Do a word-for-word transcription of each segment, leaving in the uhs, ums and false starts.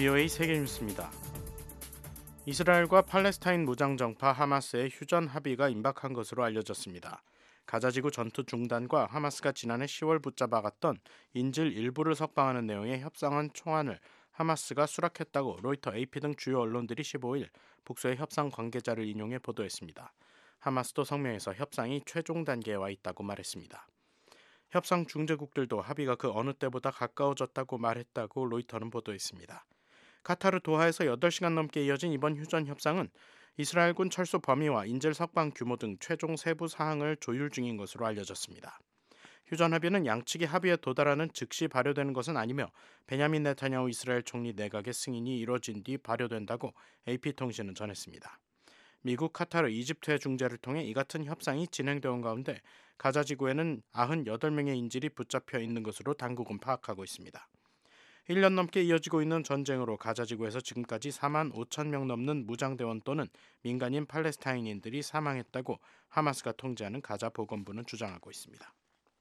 브이오에이 세계뉴스입니다. 이스라엘과 팔레스타인 무장정파 하마스의 휴전 합의가 임박한 것으로 알려졌습니다. 가자지구 전투 중단과 하마스가 지난해 시월 붙잡아갔던 인질 일부를 석방하는 내용의 협상안 초안을 하마스가 수락했다고 로이터, 에이피 등 주요 언론들이 십오일 북소의 협상 관계자를 인용해 보도했습니다. 하마스도 성명에서 협상이 최종 단계에 와 있다고 말했습니다. 협상 중재국들도 합의가 그 어느 때보다 가까워졌다고 말했다고 로이터는 보도했습니다. 카타르 도하에서 여덟 시간 넘게 이어진 이번 휴전 협상은 이스라엘군 철수 범위와 인질 석방 규모 등 최종 세부 사항을 조율 중인 것으로 알려졌습니다. 휴전 합의는 양측이 합의에 도달하는 즉시 발효되는 것은 아니며 베냐민 네타냐후 이스라엘 총리 내각의 승인이 이뤄진 뒤 발효된다고 에이피통신은 전했습니다. 미국, 카타르, 이집트의 중재를 통해 이 같은 협상이 진행되어 온 가운데 가자지구에는 구십팔 명의 인질이 붙잡혀 있는 것으로 당국은 파악하고 있습니다. 일 년 넘게 이어지고 있는 전쟁으로 가자지구에서 지금까지 사만 오천 명 넘는 무장대원 또는 민간인 팔레스타인인들이 사망했다고 하마스가 통제하는 가자 보건부는 주장하고 있습니다.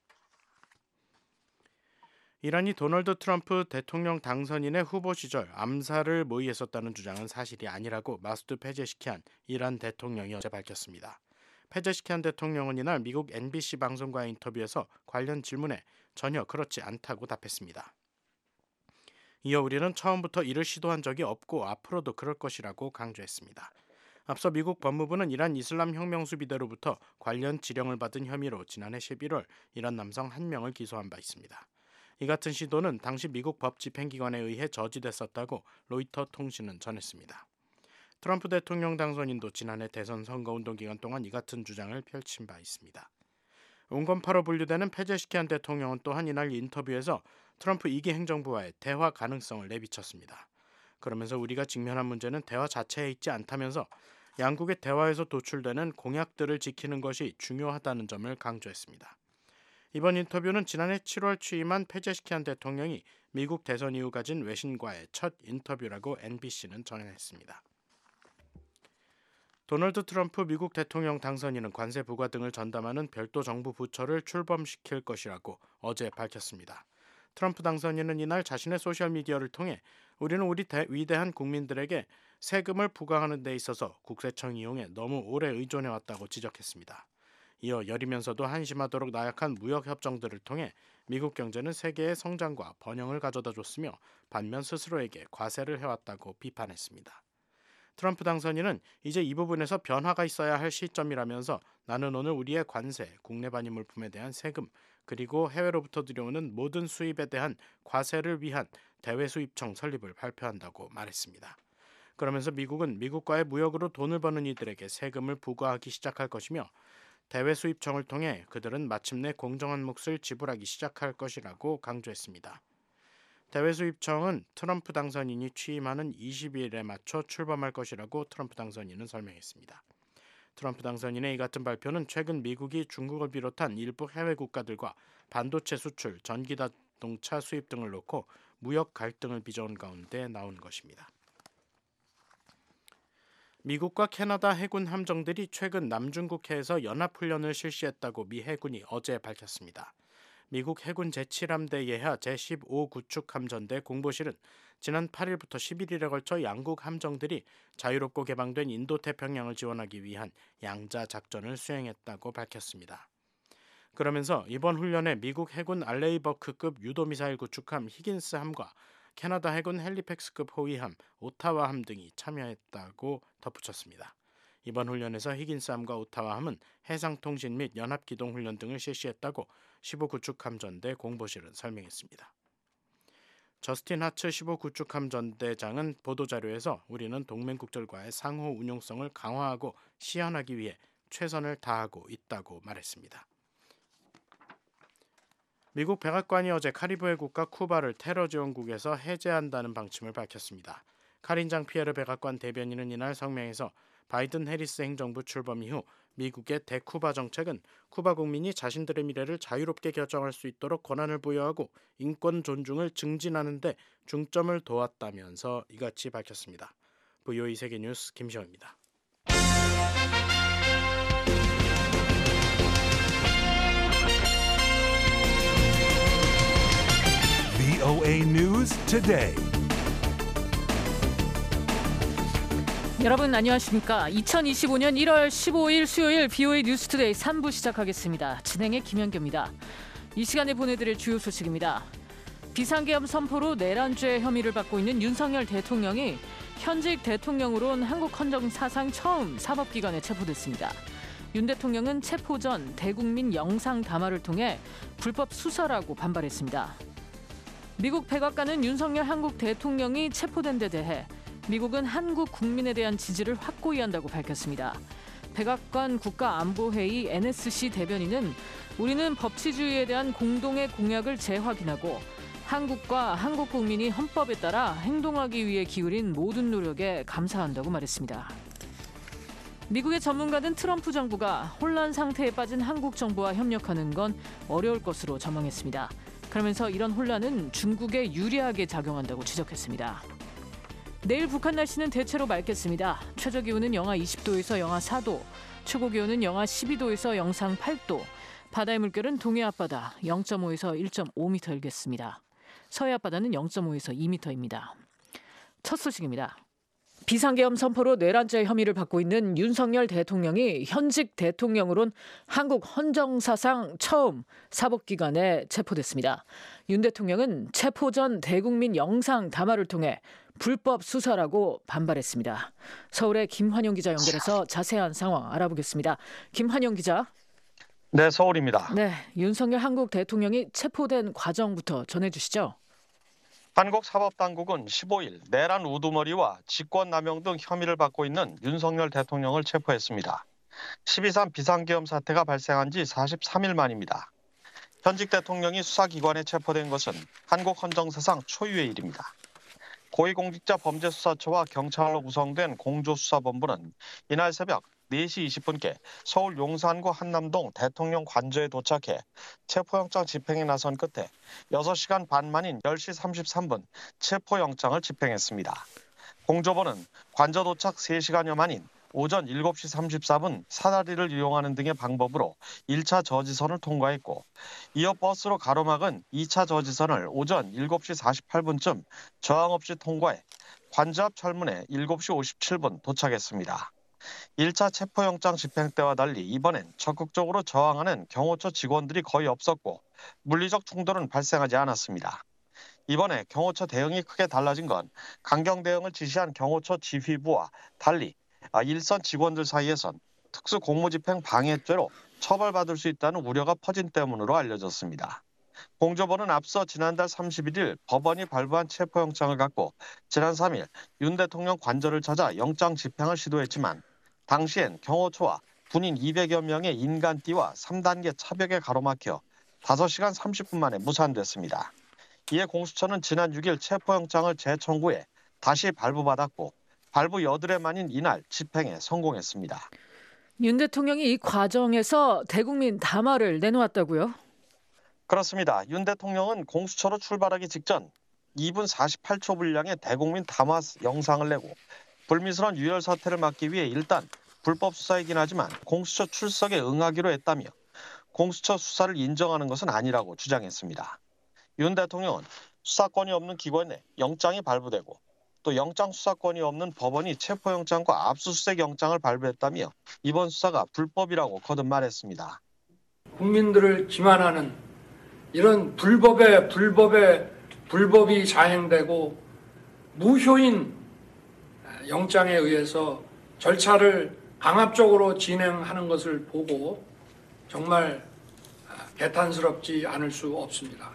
이란이 도널드 트럼프 대통령 당선인의 후보 시절 암살을 모의했었다는 주장은 사실이 아니라고 마수드 페제시키안 이란 대통령이 어제 밝혔습니다. 페제시키안 대통령은 이날 미국 엠비씨 방송과의 인터뷰에서 관련 질문에 전혀 그렇지 않다고 답했습니다. 이어 우리는 처음부터 이를 시도한 적이 없고 앞으로도 그럴 것이라고 강조했습니다. 앞서 미국 법무부는 이란 이슬람 혁명 수비대로부터 관련 지령을 받은 혐의로 지난해 십일월 이란 남성 한 명을 기소한 바 있습니다. 이 같은 시도는 당시 미국 법집행기관에 의해 저지됐었다고 로이터 통신은 전했습니다. 트럼프 대통령 당선인도 지난해 대선 선거운동 기간 동안 이 같은 주장을 펼친 바 있습니다. 온건파로 분류되는 페제시키안 대통령은 또한 이날 인터뷰에서 트럼프 이 기 행정부와의 대화 가능성을 내비쳤습니다. 그러면서 우리가 직면한 문제는 대화 자체에 있지 않다면서 양국의 대화에서 도출되는 공약들을 지키는 것이 중요하다는 점을 강조했습니다. 이번 인터뷰는 지난해 칠월 취임한 페제시키안 대통령이 미국 대선 이후 가진 외신과의 첫 인터뷰라고 엔비씨는 전했습니다. 도널드 트럼프 미국 대통령 당선인은 관세 부과 등을 전담하는 별도 정부 부처를 출범시킬 것이라고 어제 밝혔습니다. 트럼프 당선인은 이날 자신의 소셜미디어를 통해 우리는 우리 대, 위대한 국민들에게 세금을 부과하는 데 있어서 국세청 이용에 너무 오래 의존해왔다고 지적했습니다. 이어 여리면서도 한심하도록 나약한 무역협정들을 통해 미국 경제는 세계의 성장과 번영을 가져다 줬으며 반면 스스로에게 과세를 해왔다고 비판했습니다. 트럼프 당선인은 이제 이 부분에서 변화가 있어야 할 시점이라면서 나는 오늘 우리의 관세, 국내 반입 물품에 대한 세금, 그리고 해외로부터 들여오는 모든 수입에 대한 과세를 위한 대외수입청 설립을 발표한다고 말했습니다. 그러면서 미국은 미국과의 무역으로 돈을 버는 이들에게 세금을 부과하기 시작할 것이며 대외수입청을 통해 그들은 마침내 공정한 몫을 지불하기 시작할 것이라고 강조했습니다. 대외수입청은 트럼프 당선인이 취임하는 이십일에 맞춰 출범할 것이라고 트럼프 당선인은 설명했습니다. 트럼프 당선인의 이 같은 발표는 최근 미국이 중국을 비롯한 일부 해외 국가들과 반도체 수출, 전기자동차 수입 등을 놓고 무역 갈등을 빚어온 가운데 나온 것입니다. 미국과 캐나다 해군 함정들이 최근 남중국해에서 연합훈련을 실시했다고 미 해군이 어제 밝혔습니다. 미국 해군 제칠 함대 예하 제십오 구축 함전대 공보실은 지난 팔일부터 십일일에 걸쳐 양국 함정들이 자유롭고 개방된 인도태평양을 지원하기 위한 양자 작전을 수행했다고 밝혔습니다. 그러면서 이번 훈련에 미국 해군 알레이버크급 유도미사일 구축함 히긴스함과 캐나다 해군 헬리팩스급 호위함 오타와함 등이 참여했다고 덧붙였습니다. 이번 훈련에서 히긴스함과 오타와함은 해상통신 및 연합기동훈련 등을 실시했다고 십오 구축 함전대 공보실은 설명했습니다. 저스틴 하츠 십오 구축 함전대장은 보도자료에서 우리는 동맹국들과의 상호 운용성을 강화하고 시연하기 위해 최선을 다하고 있다고 말했습니다. 미국 백악관이 어제 카리브해 국가 쿠바를 테러 지원국에서 해제한다는 방침을 밝혔습니다. 카린 장 피에르 백악관 대변인은 이날 성명에서 바이든 해리스 행정부 출범 이후 미국의 대쿠바 정책은 쿠바 국민이 자신들의 미래를 자유롭게 결정할 수 있도록 권한을 부여하고 인권 존중을 증진하는 데 중점을 둬왔다면서 이같이 밝혔습니다. 브이오에이 세계뉴스 김시영입니다. 브이오에이 News Today. 여러분 안녕하십니까. 이천이십오년 일월 십오일 수요일 비오에이 뉴스투데이 삼 부 시작하겠습니다. 진행의 김현규입니다. 이 시간에 보내드릴 주요 소식입니다. 비상계엄 선포로 내란죄 혐의를 받고 있는 윤석열 대통령이 현직 대통령으론 한국 헌정 사상 처음 사법기관에 체포됐습니다. 윤 대통령은 체포 전 대국민 영상 담화를 통해 불법 수사라고 반발했습니다. 미국 백악관은 윤석열 한국 대통령이 체포된 데 대해 미국은 한국 국민에 대한 지지를 확고히 한다고 밝혔습니다. 백악관 국가안보회의 엔에스씨 대변인은 우리는 법치주의에 대한 공동의 공약을 재확인하고 한국과 한국 국민이 헌법에 따라 행동하기 위해 기울인 모든 노력에 감사한다고 말했습니다. 미국의 전문가는 트럼프 정부가 혼란 상태에 빠진 한국 정부와 협력하는 건 어려울 것으로 전망했습니다. 그러면서 이런 혼란은 중국에 유리하게 작용한다고 지적했습니다. 내일 북한 날씨는 대체로 맑겠습니다. 최저기온은 영하 이십도에서 영하 사도, 최고기온은 영하 십이도에서 영상 팔도, 바다의 물결은 동해 앞바다 영점오에서 일점오 미터 일겠습니다. 서해 앞바다는 영점오에서 이 미터입니다. 첫 소식입니다. 비상계엄 선포로 내란죄 혐의를 받고 있는 윤석열 대통령이 현직 대통령으론 한국 헌정사상 처음 사법기관에 체포됐습니다. 윤 대통령은 체포 전 대국민 영상 담화를 통해 불법 수사라고 반발했습니다. 서울의 김환영 기자 연결해서 자세한 상황 알아보겠습니다. 김환영 기자. 네, 서울입니다. 네, 윤석열 한국 대통령이 체포된 과정부터 전해주시죠. 한국 사법당국은 십오일 내란 우두머리와 직권남용 등 혐의를 받고 있는 윤석열 대통령을 체포했습니다. 십이삼 비상계엄 사태가 발생한 지 사십삼일 만입니다. 현직 대통령이 수사기관에 체포된 것은 한국 헌정사상 초유의 일입니다. 고위공직자범죄수사처와 경찰로 구성된 공조수사본부는 이날 새벽 네시 이십분께 서울 용산구 한남동 대통령 관저에 도착해 체포영장 집행에 나선 끝에 여섯 시간 반 만인 열시 삼십삼분 체포영장을 집행했습니다. 공조본은 관저 도착 세 시간여 만인 오전 일곱시 삼십사분 사다리를 이용하는 등의 방법으로 일차 저지선을 통과했고 이어 버스로 가로막은 이차 저지선을 오전 일곱시 사십팔분쯤 저항 없이 통과해 관저 앞 철문에 일곱시 오십칠분 도착했습니다. 일차 체포영장 집행 때와 달리 이번엔 적극적으로 저항하는 경호처 직원들이 거의 없었고 물리적 충돌은 발생하지 않았습니다. 이번에 경호처 대응이 크게 달라진 건 강경 대응을 지시한 경호처 지휘부와 달리 일선 직원들 사이에선 특수 공무집행 방해죄로 처벌받을 수 있다는 우려가 퍼진 때문으로 알려졌습니다. 공조본은 앞서 지난달 삼십일일 법원이 발부한 체포영장을 갖고 지난 삼일 윤 대통령 관저를 찾아 영장 집행을 시도했지만 당시엔 경호처와 군인 이백여 명의 인간띠와 삼단계 차벽에 가로막혀 다섯 시간 삼십분 만에 무산됐습니다. 이에 공수처는 지난 육일 체포영장을 재청구해 다시 발부받았고 발부 여드레 만인 이날 집행에 성공했습니다. 윤 대통령이 이 과정에서 대국민 담화를 내놓았다고요? 그렇습니다. 윤 대통령은 공수처로 출발하기 직전 이분 사십팔초 분량의 대국민 담화 영상을 내고 불미스러운 유혈 사태를 막기 위해 일단 불법 수사이긴 하지만 공수처 출석에 응하기로 했다며 공수처 수사를 인정하는 것은 아니라고 주장했습니다. 윤 대통령은 수사권이 없는 기관에 영장이 발부되고 또 영장 수사권이 없는 법원이 체포영장과 압수수색 영장을 발부했다며 이번 수사가 불법이라고 거듭 말했습니다. 국민들을 기만하는 이런 불법에 불법에 불법이 자행되고 무효인 영장에 의해서 절차를 강압적으로 진행하는 것을 보고 정말 개탄스럽지 않을 수 없습니다.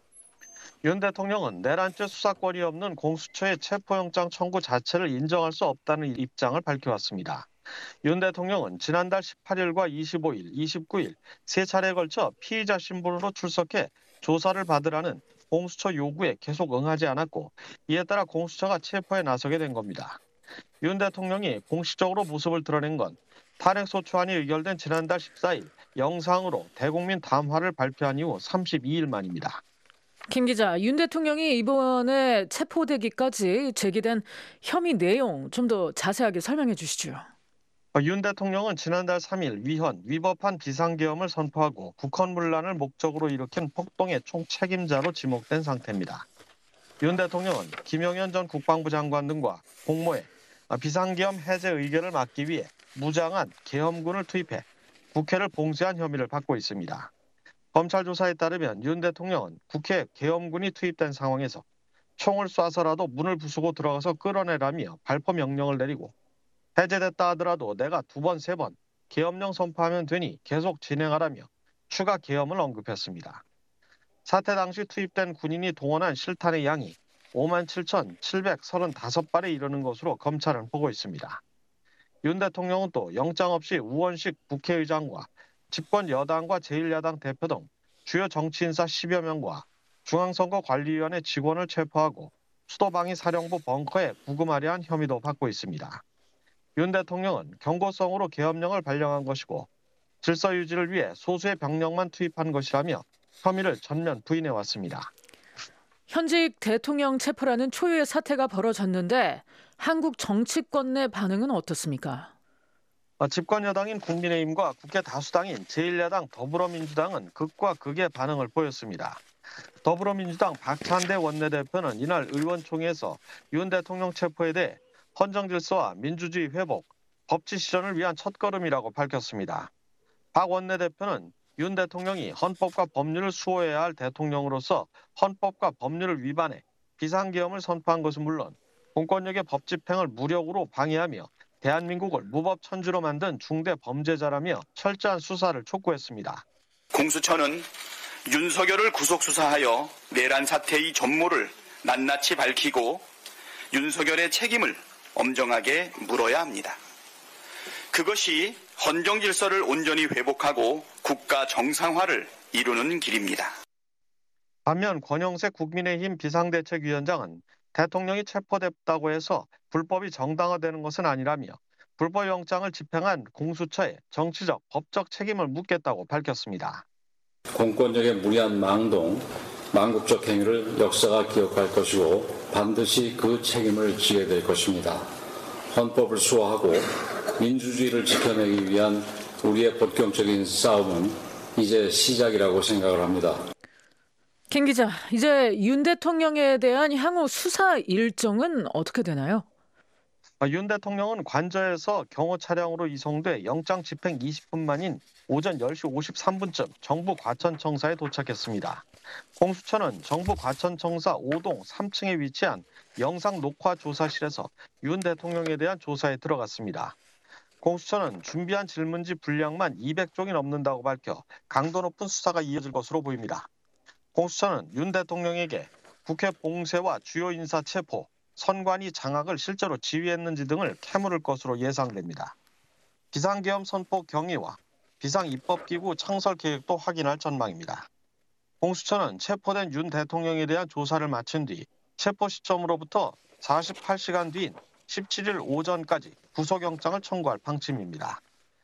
윤 대통령은 내란죄 수사권이 없는 공수처의 체포영장 청구 자체를 인정할 수 없다는 입장을 밝혀왔습니다. 윤 대통령은 지난달 십팔일과 이십오일, 이십구일 세 차례에 걸쳐 피의자 신분으로 출석해 조사를 받으라는 공수처 요구에 계속 응하지 않았고 이에 따라 공수처가 체포에 나서게 된 겁니다. 윤 대통령이 공식적으로 모습을 드러낸 건 탄핵소추안이 의결된 지난달 십사일 영상으로 대국민 담화를 발표한 이후 삼십이일 만입니다. 김 기자, 윤 대통령이 이번에 체포되기까지 제기된 혐의 내용 좀 더 자세하게 설명해 주시죠. 윤 대통령은 지난달 삼일 위헌, 위법한 비상계엄을 선포하고 국헌문란을 목적으로 일으킨 폭동의 총책임자로 지목된 상태입니다. 윤 대통령은 김영현 전 국방부 장관 등과 공모해 비상계엄 해제 의결을 막기 위해 무장한 계엄군을 투입해 국회를 봉쇄한 혐의를 받고 있습니다. 검찰 조사에 따르면 윤 대통령은 국회에 계엄군이 투입된 상황에서 총을 쏴서라도 문을 부수고 들어가서 끌어내라며 발포 명령을 내리고 해제됐다 하더라도 내가 두 번, 세 번 계엄령 선포하면 되니 계속 진행하라며 추가 계엄을 언급했습니다. 사태 당시 투입된 군인이 동원한 실탄의 양이 오만 칠천칠백삼십오 발에 이르는 것으로 검찰은 보고 있습니다. 윤 대통령은 또 영장 없이 우원식 국회의장과 집권 여당과 제일 야당 대표 등 주요 정치인사 십여 명과 중앙선거관리위원회 직원을 체포하고 수도방위사령부 벙커에 구금하려 한 혐의도 받고 있습니다. 윤 대통령은 경고성으로 계엄령을 발령한 것이고 질서 유지를 위해 소수의 병력만 투입한 것이라며 혐의를 전면 부인해왔습니다. 현직 대통령 체포라는 초유의 사태가 벌어졌는데 한국 정치권 내 반응은 어떻습니까? 집권 여당인 국민의힘과 국회 다수당인 제일 야당 더불어민주당은 극과 극의 반응을 보였습니다. 더불어민주당 박찬대 원내대표는 이날 의원총회에서 윤 대통령 체포에 대해 헌정질서와 민주주의 회복, 법치 실현을 위한 첫걸음이라고 밝혔습니다. 박 원내대표는 윤 대통령이 헌법과 법률을 수호해야 할 대통령으로서 헌법과 법률을 위반해 비상계엄을 선포한 것은 물론 공권력의 법 집행을 무력으로 방해하며 대한민국을 무법천지로 만든 중대 범죄자라며 철저한 수사를 촉구했습니다. 공수처는 윤석열을 구속수사하여 내란 사태의 전모를 낱낱이 밝히고 윤석열의 책임을 엄정하게 물어야 합니다. 그것이 헌정 질서를 온전히 회복하고 국가 정상화를 이루는 길입니다. 반면 권영세 국민의힘 비상대책위원장은 대통령이 체포됐다고 해서 불법이 정당화되는 것은 아니라며 불법영장을 집행한 공수처에 정치적, 법적 책임을 묻겠다고 밝혔습니다. 공권력의 무리한 망동, 망국적 행위를 역사가 기억할 것이고 반드시 그 책임을 지게 될 것입니다. 헌법을 수호하고 민주주의를 지켜내기 위한 우리의 본격적인 싸움은 이제 시작이라고 생각을 합니다. 김 기자, 이제 윤 대통령에 대한 향후 수사 일정은 어떻게 되나요? 윤 대통령은 관저에서 경호 차량으로 이송돼 영장 집행 이십 분 만인 오전 열 시 오십삼 분쯤 정부 과천청사에 도착했습니다. 공수처는 정부 과천청사 오 동 삼 층에 위치한 영상 녹화 조사실에서 윤 대통령에 대한 조사에 들어갔습니다. 공수처는 준비한 질문지 분량만 이백 종이 넘는다고 밝혀 강도 높은 수사가 이어질 것으로 보입니다. 공수처는 윤 대통령에게 국회 봉쇄와 주요 인사 체포, 선관위 장악을 실제로 지휘했는지 등을 캐물을 것으로 예상됩니다. 비상계엄 선포 경위와 비상입법기구 창설 계획도 확인할 전망입니다. 공수처는 체포된 윤 대통령에 대한 조사를 마친 뒤 체포 시점으로부터 사십팔 시간 뒤인 십칠 일 오전까지 구속영장을 청구할 방침입니다.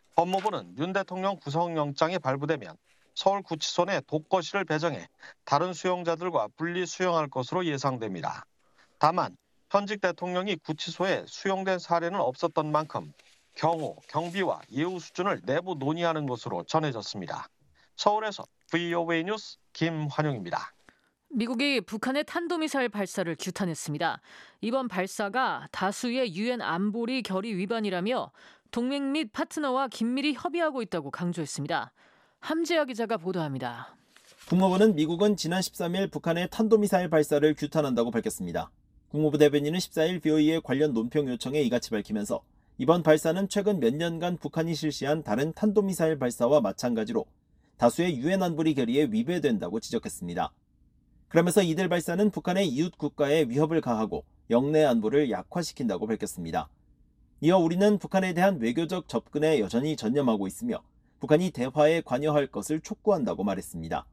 법무부는 윤 대통령 구속영장이 발부되면 서울구치소 내 독거실을 배정해 다른 수용자들과 분리 수용할 것으로 예상됩니다. 다만 현직 대통령이 구치소에 수용된 사례는 없었던 만큼 경호, 경비와 예우 수준을 내부 논의하는 것으로 전해졌습니다. 서울에서 브이오에이 뉴스 김환용입니다. 미국이 북한의 탄도미사일 발사를 규탄했습니다. 이번 발사가 다수의 유엔 안보리 결의 위반이라며 동맹 및 파트너와 긴밀히 협의하고 있다고 강조했습니다. 함재하 기자가 보도합니다. 국무부는 미국은 지난 십삼 일 북한의 탄도미사일 발사를 규탄한다고 밝혔습니다. 국무부 대변인은 십사 일 브이오에이의 관련 논평 요청에 이같이 밝히면서 이번 발사는 최근 몇 년간 북한이 실시한 다른 탄도미사일 발사와 마찬가지로 다수의 유엔 안보리 결의에 위배된다고 지적했습니다. 그러면서 이들 발사는 북한의 이웃 국가에 위협을 가하고 영내 안보를 약화시킨다고 밝혔습니다. 이어 우리는 북한에 대한 외교적 접근에 여전히 전념하고 있으며 북한이 대화에 관여할 것을 촉구한다고 말했습니다.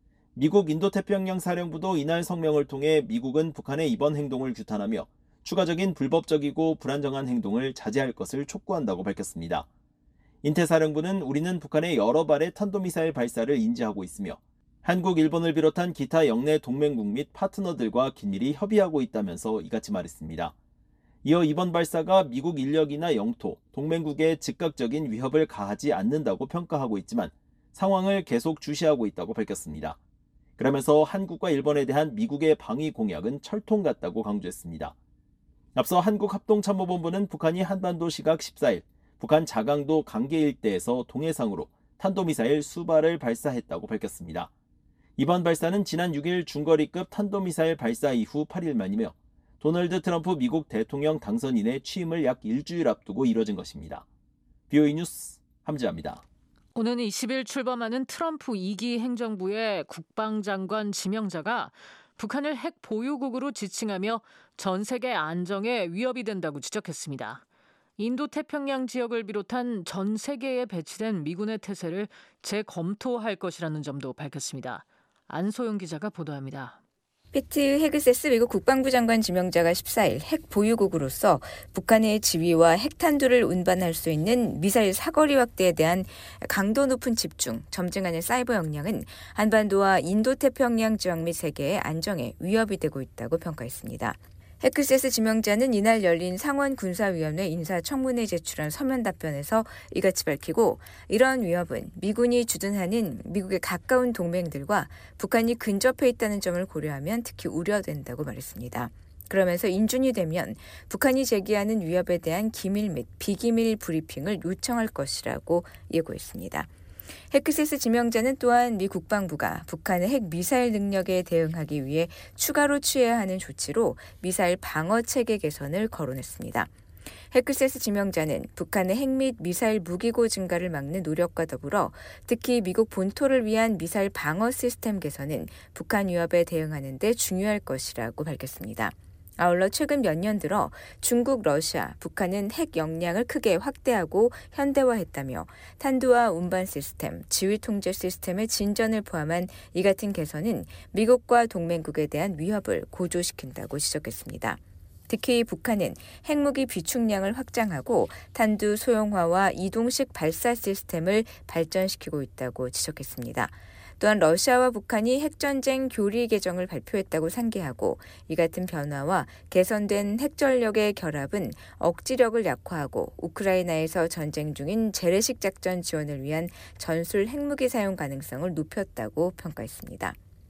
미국 인도태평양 사령부도 이날 성명을 통해 미국은 북한의 이번 행동을 규탄하며 추가적인 불법적이고 불안정한 행동을 자제할 것을 촉구한다고 밝혔습니다. 인태사령부는 우리는 북한의 여러 발의 탄도미사일 발사를 인지하고 있으며 한국, 일본을 비롯한 기타 영내 동맹국 및 파트너들과 긴밀히 협의하고 있다면서 이같이 말했습니다. 이어 이번 발사가 미국 인력이나 영토, 동맹국에 즉각적인 위협을 가하지 않는다고 평가하고 있지만 상황을 계속 주시하고 있다고 밝혔습니다. 그러면서 한국과 일본에 대한 미국의 방위 공약은 철통 같다고 강조했습니다. 앞서 한국합동참모본부는 북한이 한반도 시각 십사일 북한 자강도 강계 일대에서 동해상으로 탄도미사일 수발을 발사했다고 밝혔습니다. 이번 발사는 지난 육일 중거리급 탄도미사일 발사 이후 팔일 만이며 도널드 트럼프 미국 대통령 당선인의 취임을 약 일주일 앞두고 이뤄진 것입니다. 비오이 뉴스 함지아입니다. 오는 이십일 출범하는 트럼프 이 기 행정부의 국방장관 지명자가 북한을 핵 보유국으로 지칭하며 전 세계 안정에 위협이 된다고 지적했습니다. 인도태평양 지역을 비롯한 전 세계에 배치된 미군의 태세를 재검토할 것이라는 점도 밝혔습니다. 안소영 기자가 보도합니다. 피트 헤그세스 미국 국방부 장관 지명자가 십사일 핵 보유국으로서 북한의 지위와 핵탄두를 운반할 수 있는 미사일 사거리 확대에 대한 강도 높은 집중, 점증하는 사이버 역량은 한반도와 인도태평양 지역 및 세계의 안정에 위협이 되고 있다고 평가했습니다. 헤크세스 지명자는 이날 열린 상원군사위원회 인사청문회에 제출한 서면 답변에서 이같이 밝히고 이러한 위협은 미군이 주둔하는 미국의 가까운 동맹들과 북한이 근접해 있다는 점을 고려하면 특히 우려된다고 말했습니다. 그러면서 인준이 되면 북한이 제기하는 위협에 대한 기밀 및 비기밀 브리핑을 요청할 것이라고 예고했습니다. 헤크세스 지명자는 또한 미 국방부가 북한의 핵 미사일 능력에 대응하기 위해 추가로 취해야 하는 조치로 미사일 방어 체계 개선을 거론했습니다. 헤크세스 지명자는 북한의 핵 및 미사일 무기고 증가를 막는 노력과 더불어 특히 미국 본토를 위한 미사일 방어 시스템 개선은 북한 위협에 대응하는 데 중요할 것이라고 밝혔습니다. 아울러 최근 몇 년 들어 중국, 러시아, 북한은 핵 역량을 크게 확대하고 현대화했다며 탄두와 운반 시스템, 지휘 통제 시스템의 진전을 포함한 이 같은 개선은 미국과 동맹국에 대한 위협을 고조시킨다고 지적했습니다. 특히 북한은 핵무기 비축량을 확장하고 탄두 소형화와 이동식 발사 시스템을 발전시키고 있다고 지적했습니다. 또한 러시아와 북한이 핵전쟁 교리 개정을 발표했다고 상기하고 이 같은 변화와 개선된 핵전력의 결합은 억지력을 약화하고 우크라이나에서 전쟁 중인 재래식 작전 지원을 위한 전술 핵무기 사용 가능성을 높였다고 평가했습니다.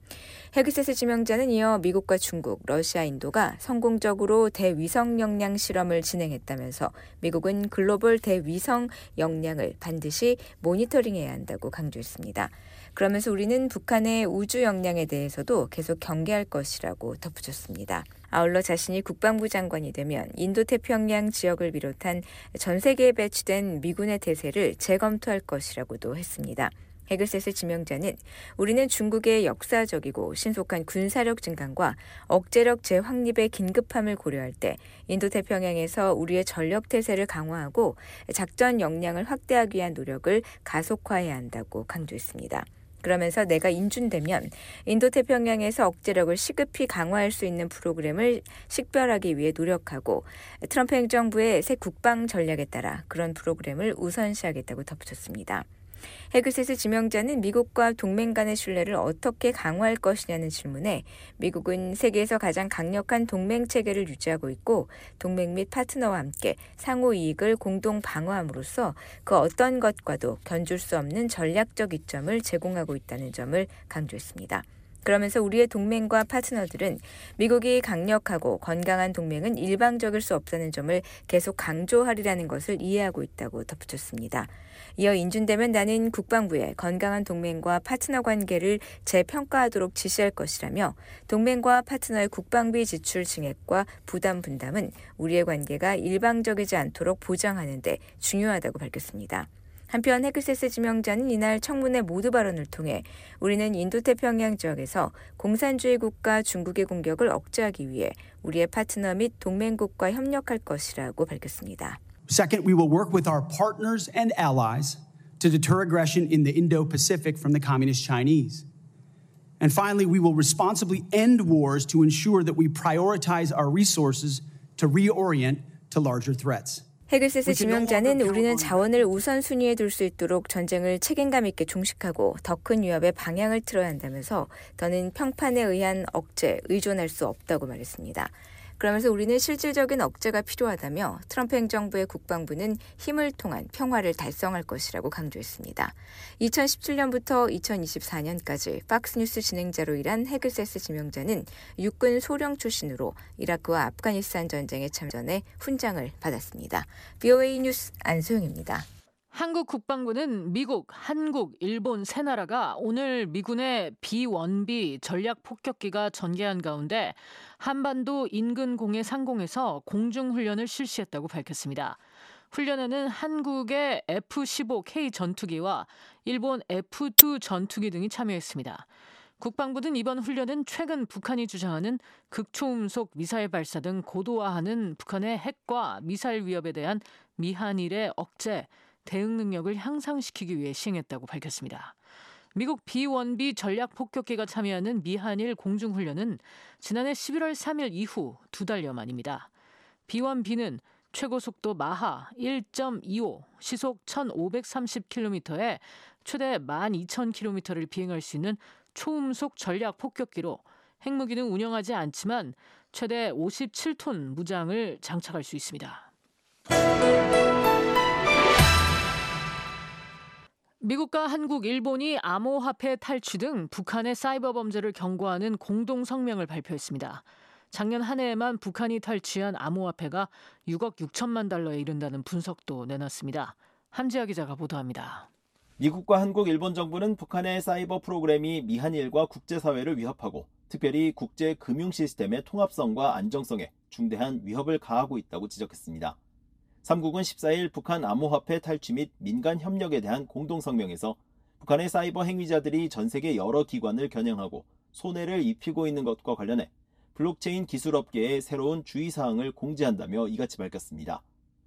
헤그세스 지명자는 이어 미국과 중국, 러시아, 인도가 성공적으로 대위성 역량 실험을 진행했다면서 미국은 글로벌 대위성 역량을 반드시 모니터링해야 한다고 강조했습니다. 그러면서 우리는 북한의 우주 역량에 대해서도 계속 경계할 것이라고 덧붙였습니다. 아울러 자신이 국방부 장관이 되면 인도태평양 지역을 비롯한 전 세계에 배치된 미군의 태세를 재검토할 것이라고도 했습니다. 헤그세스 지명자는 우리는 중국의 역사적이고 신속한 군사력 증강과 억제력 재확립의 긴급함을 고려할 때 인도태평양에서 우리의 전력 태세를 강화하고 작전 역량을 확대하기 위한 노력을 가속화해야 한다고 강조했습니다. 그러면서 내가 인준되면 인도태평양에서 억제력을 시급히 강화할 수 있는 프로그램을 식별하기 위해 노력하고 트럼프 행정부의 새 국방 전략에 따라 그런 프로그램을 우선시하겠다고 덧붙였습니다. 헤그세스 지명자는 미국과 동맹 간의 신뢰를 어떻게 강화할 것이냐는 질문에 미국은 세계에서 가장 강력한 동맹 체계를 유지하고 있고 동맹 및 파트너와 함께 상호 이익을 공동 방어함으로써 그 어떤 것과도 견줄 수 없는 전략적 이점을 제공하고 있다는 점을 강조했습니다. 그러면서 우리의 동맹과 파트너들은 미국이 강력하고 건강한 동맹은 일방적일 수 없다는 점을 계속 강조하리라는 것을 이해하고 있다고 덧붙였습니다. 이어 인준되면 나는 국방부에 건강한 동맹과 파트너 관계를 재평가하도록 지시할 것이라며 동맹과 파트너의 국방비 지출 증액과 부담 분담은 우리의 관계가 일방적이지 않도록 보장하는 데 중요하다고 밝혔습니다. 한편 헤그세스 지명자는 이날 청문회 모두 발언을 통해 우리는 인도태평양 지역에서 공산주의 국가 중국의 공격을 억제하기 위해 우리의 파트너 및 동맹국과 협력할 것이라고 밝혔습니다. Second, we will work with our partners and allies to deter aggression in the Indo-Pacific from the Communist Chinese. And finally, we will responsibly end wars to ensure that we prioritize our resources to reorient to larger threats. 헤그세스 지명자는 우리는 자원을 우선순위에 둘 수 있도록 전쟁을 책임감 있게 종식하고 더 큰 위협의 방향을 틀어야 한다면서 더는 평판에 의한 억제, 의존할 수 없다고 말했습니다. 그러면서 우리는 실질적인 억제가 필요하다며 트럼프 행정부의 국방부는 힘을 통한 평화를 달성할 것이라고 강조했습니다. 이천십칠 년부터 이천이십사 년까지 팍스뉴스 진행자로 일한 헤그세스 지명자는 육군 소령 출신으로 이라크와 아프가니스탄 전쟁에 참전해 훈장을 받았습니다. 브이오에이 뉴스 안소영입니다. 한국 국방부는 미국, 한국, 일본 세 나라가 오늘 미군의 비 원 비 전략 폭격기가 전개한 가운데 한반도 인근 공해 상공에서 공중훈련을 실시했다고 밝혔습니다. 훈련에는 한국의 에프 십오 케이 전투기와 일본 에프 투 전투기 등이 참여했습니다. 국방부는 이번 훈련은 최근 북한이 주장하는 극초음속 미사일 발사 등 고도화하는 북한의 핵과 미사일 위협에 대한 미한일의 억제, 대응 능력을 향상시키기 위해 시행했다고 밝혔습니다. 미국 비 원 비 전략 폭격기가 참여하는 미한일 공중훈련은 지난해 십일월 삼일 이후 두 달여 만입니다. 비 원 비는 최고 속도 마하 일 점 이오, 시속 천오백삼십 킬로미터에 최대 만 이천 킬로미터를 비행할 수 있는 초음속 전략 폭격기로 핵무기는 운영하지 않지만 최대 오십칠 톤 무장을 장착할 수 있습니다. 미국과 한국, 일본이 암호화폐 탈취 등 북한의 사이버 범죄를 경고하는 공동 성명을 발표했습니다. 작년 한 해에만 북한이 탈취한 암호화폐가 육억 육천만 달러에 이른다는 분석도 내놨습니다. 함지아 기자가 보도합니다. 미국과 한국, 일본 정부는 북한의 사이버 프로그램이 미한일과 국제사회를 위협하고 특별히 국제 금융 시스템의 통합성과 안정성에 중대한 위협을 가하고 있다고 지적했습니다. 삼국은 십사일 북한 암호화폐 탈취 및 민간 협력에 대한 공동성명에서 북한의 사이버 행위자들이 전 세계 여러 기관을 겨냥하고 손해를 입히고 있는 것과 관련해 블록체인 기술업계에 새로운 주의사항을 공지한다며 이같이 밝혔습니다.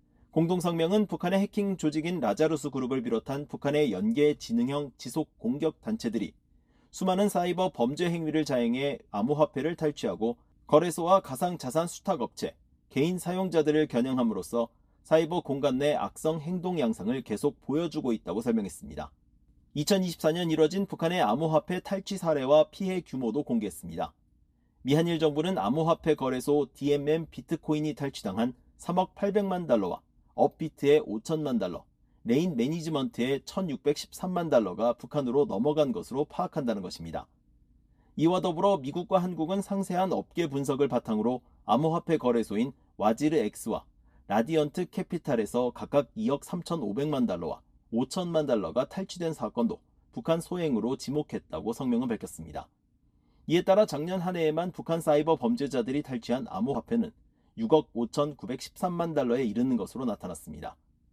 공동성명은 북한의 해킹 조직인 라자루스 그룹을 비롯한 북한의 연계 지능형 지속 공격 단체들이 수많은 사이버 범죄 행위를 자행해 암호화폐를 탈취하고 거래소와 가상자산 수탁업체, 개인 사용자들을 겨냥함으로써 사이버 공간 내 악성 행동 양상을 계속 보여주고 있다고 설명했습니다. 이천이십사 년 이뤄진 북한의 암호화폐 탈취 사례와 피해 규모도 공개했습니다. 미한일 정부는 암호화폐 거래소 디엠엠 비트코인이 탈취당한 삼억 팔백만 달러와 업비트의 오천만 달러, 레인 매니지먼트의 천육백십삼만 달러가 북한으로 넘어간 것으로 파악한다는 것입니다. 이와 더불어 미국과 한국은 상세한 업계 분석을 바탕으로 암호화폐 거래소인 와지르엑스와 라디언트 캐피탈에서 각각 이억 삼천오백만 달러와 오천만 달러가 탈취된 사건도 북한 소행으로 지목했다고 성명은 밝혔습니다. 이에 따라 작년 한 해에만 북한 사이버 범죄자들이 탈취한 암호화폐는 육억 오천구백십삼만 달러에 이르는 것으로 나타났습니다.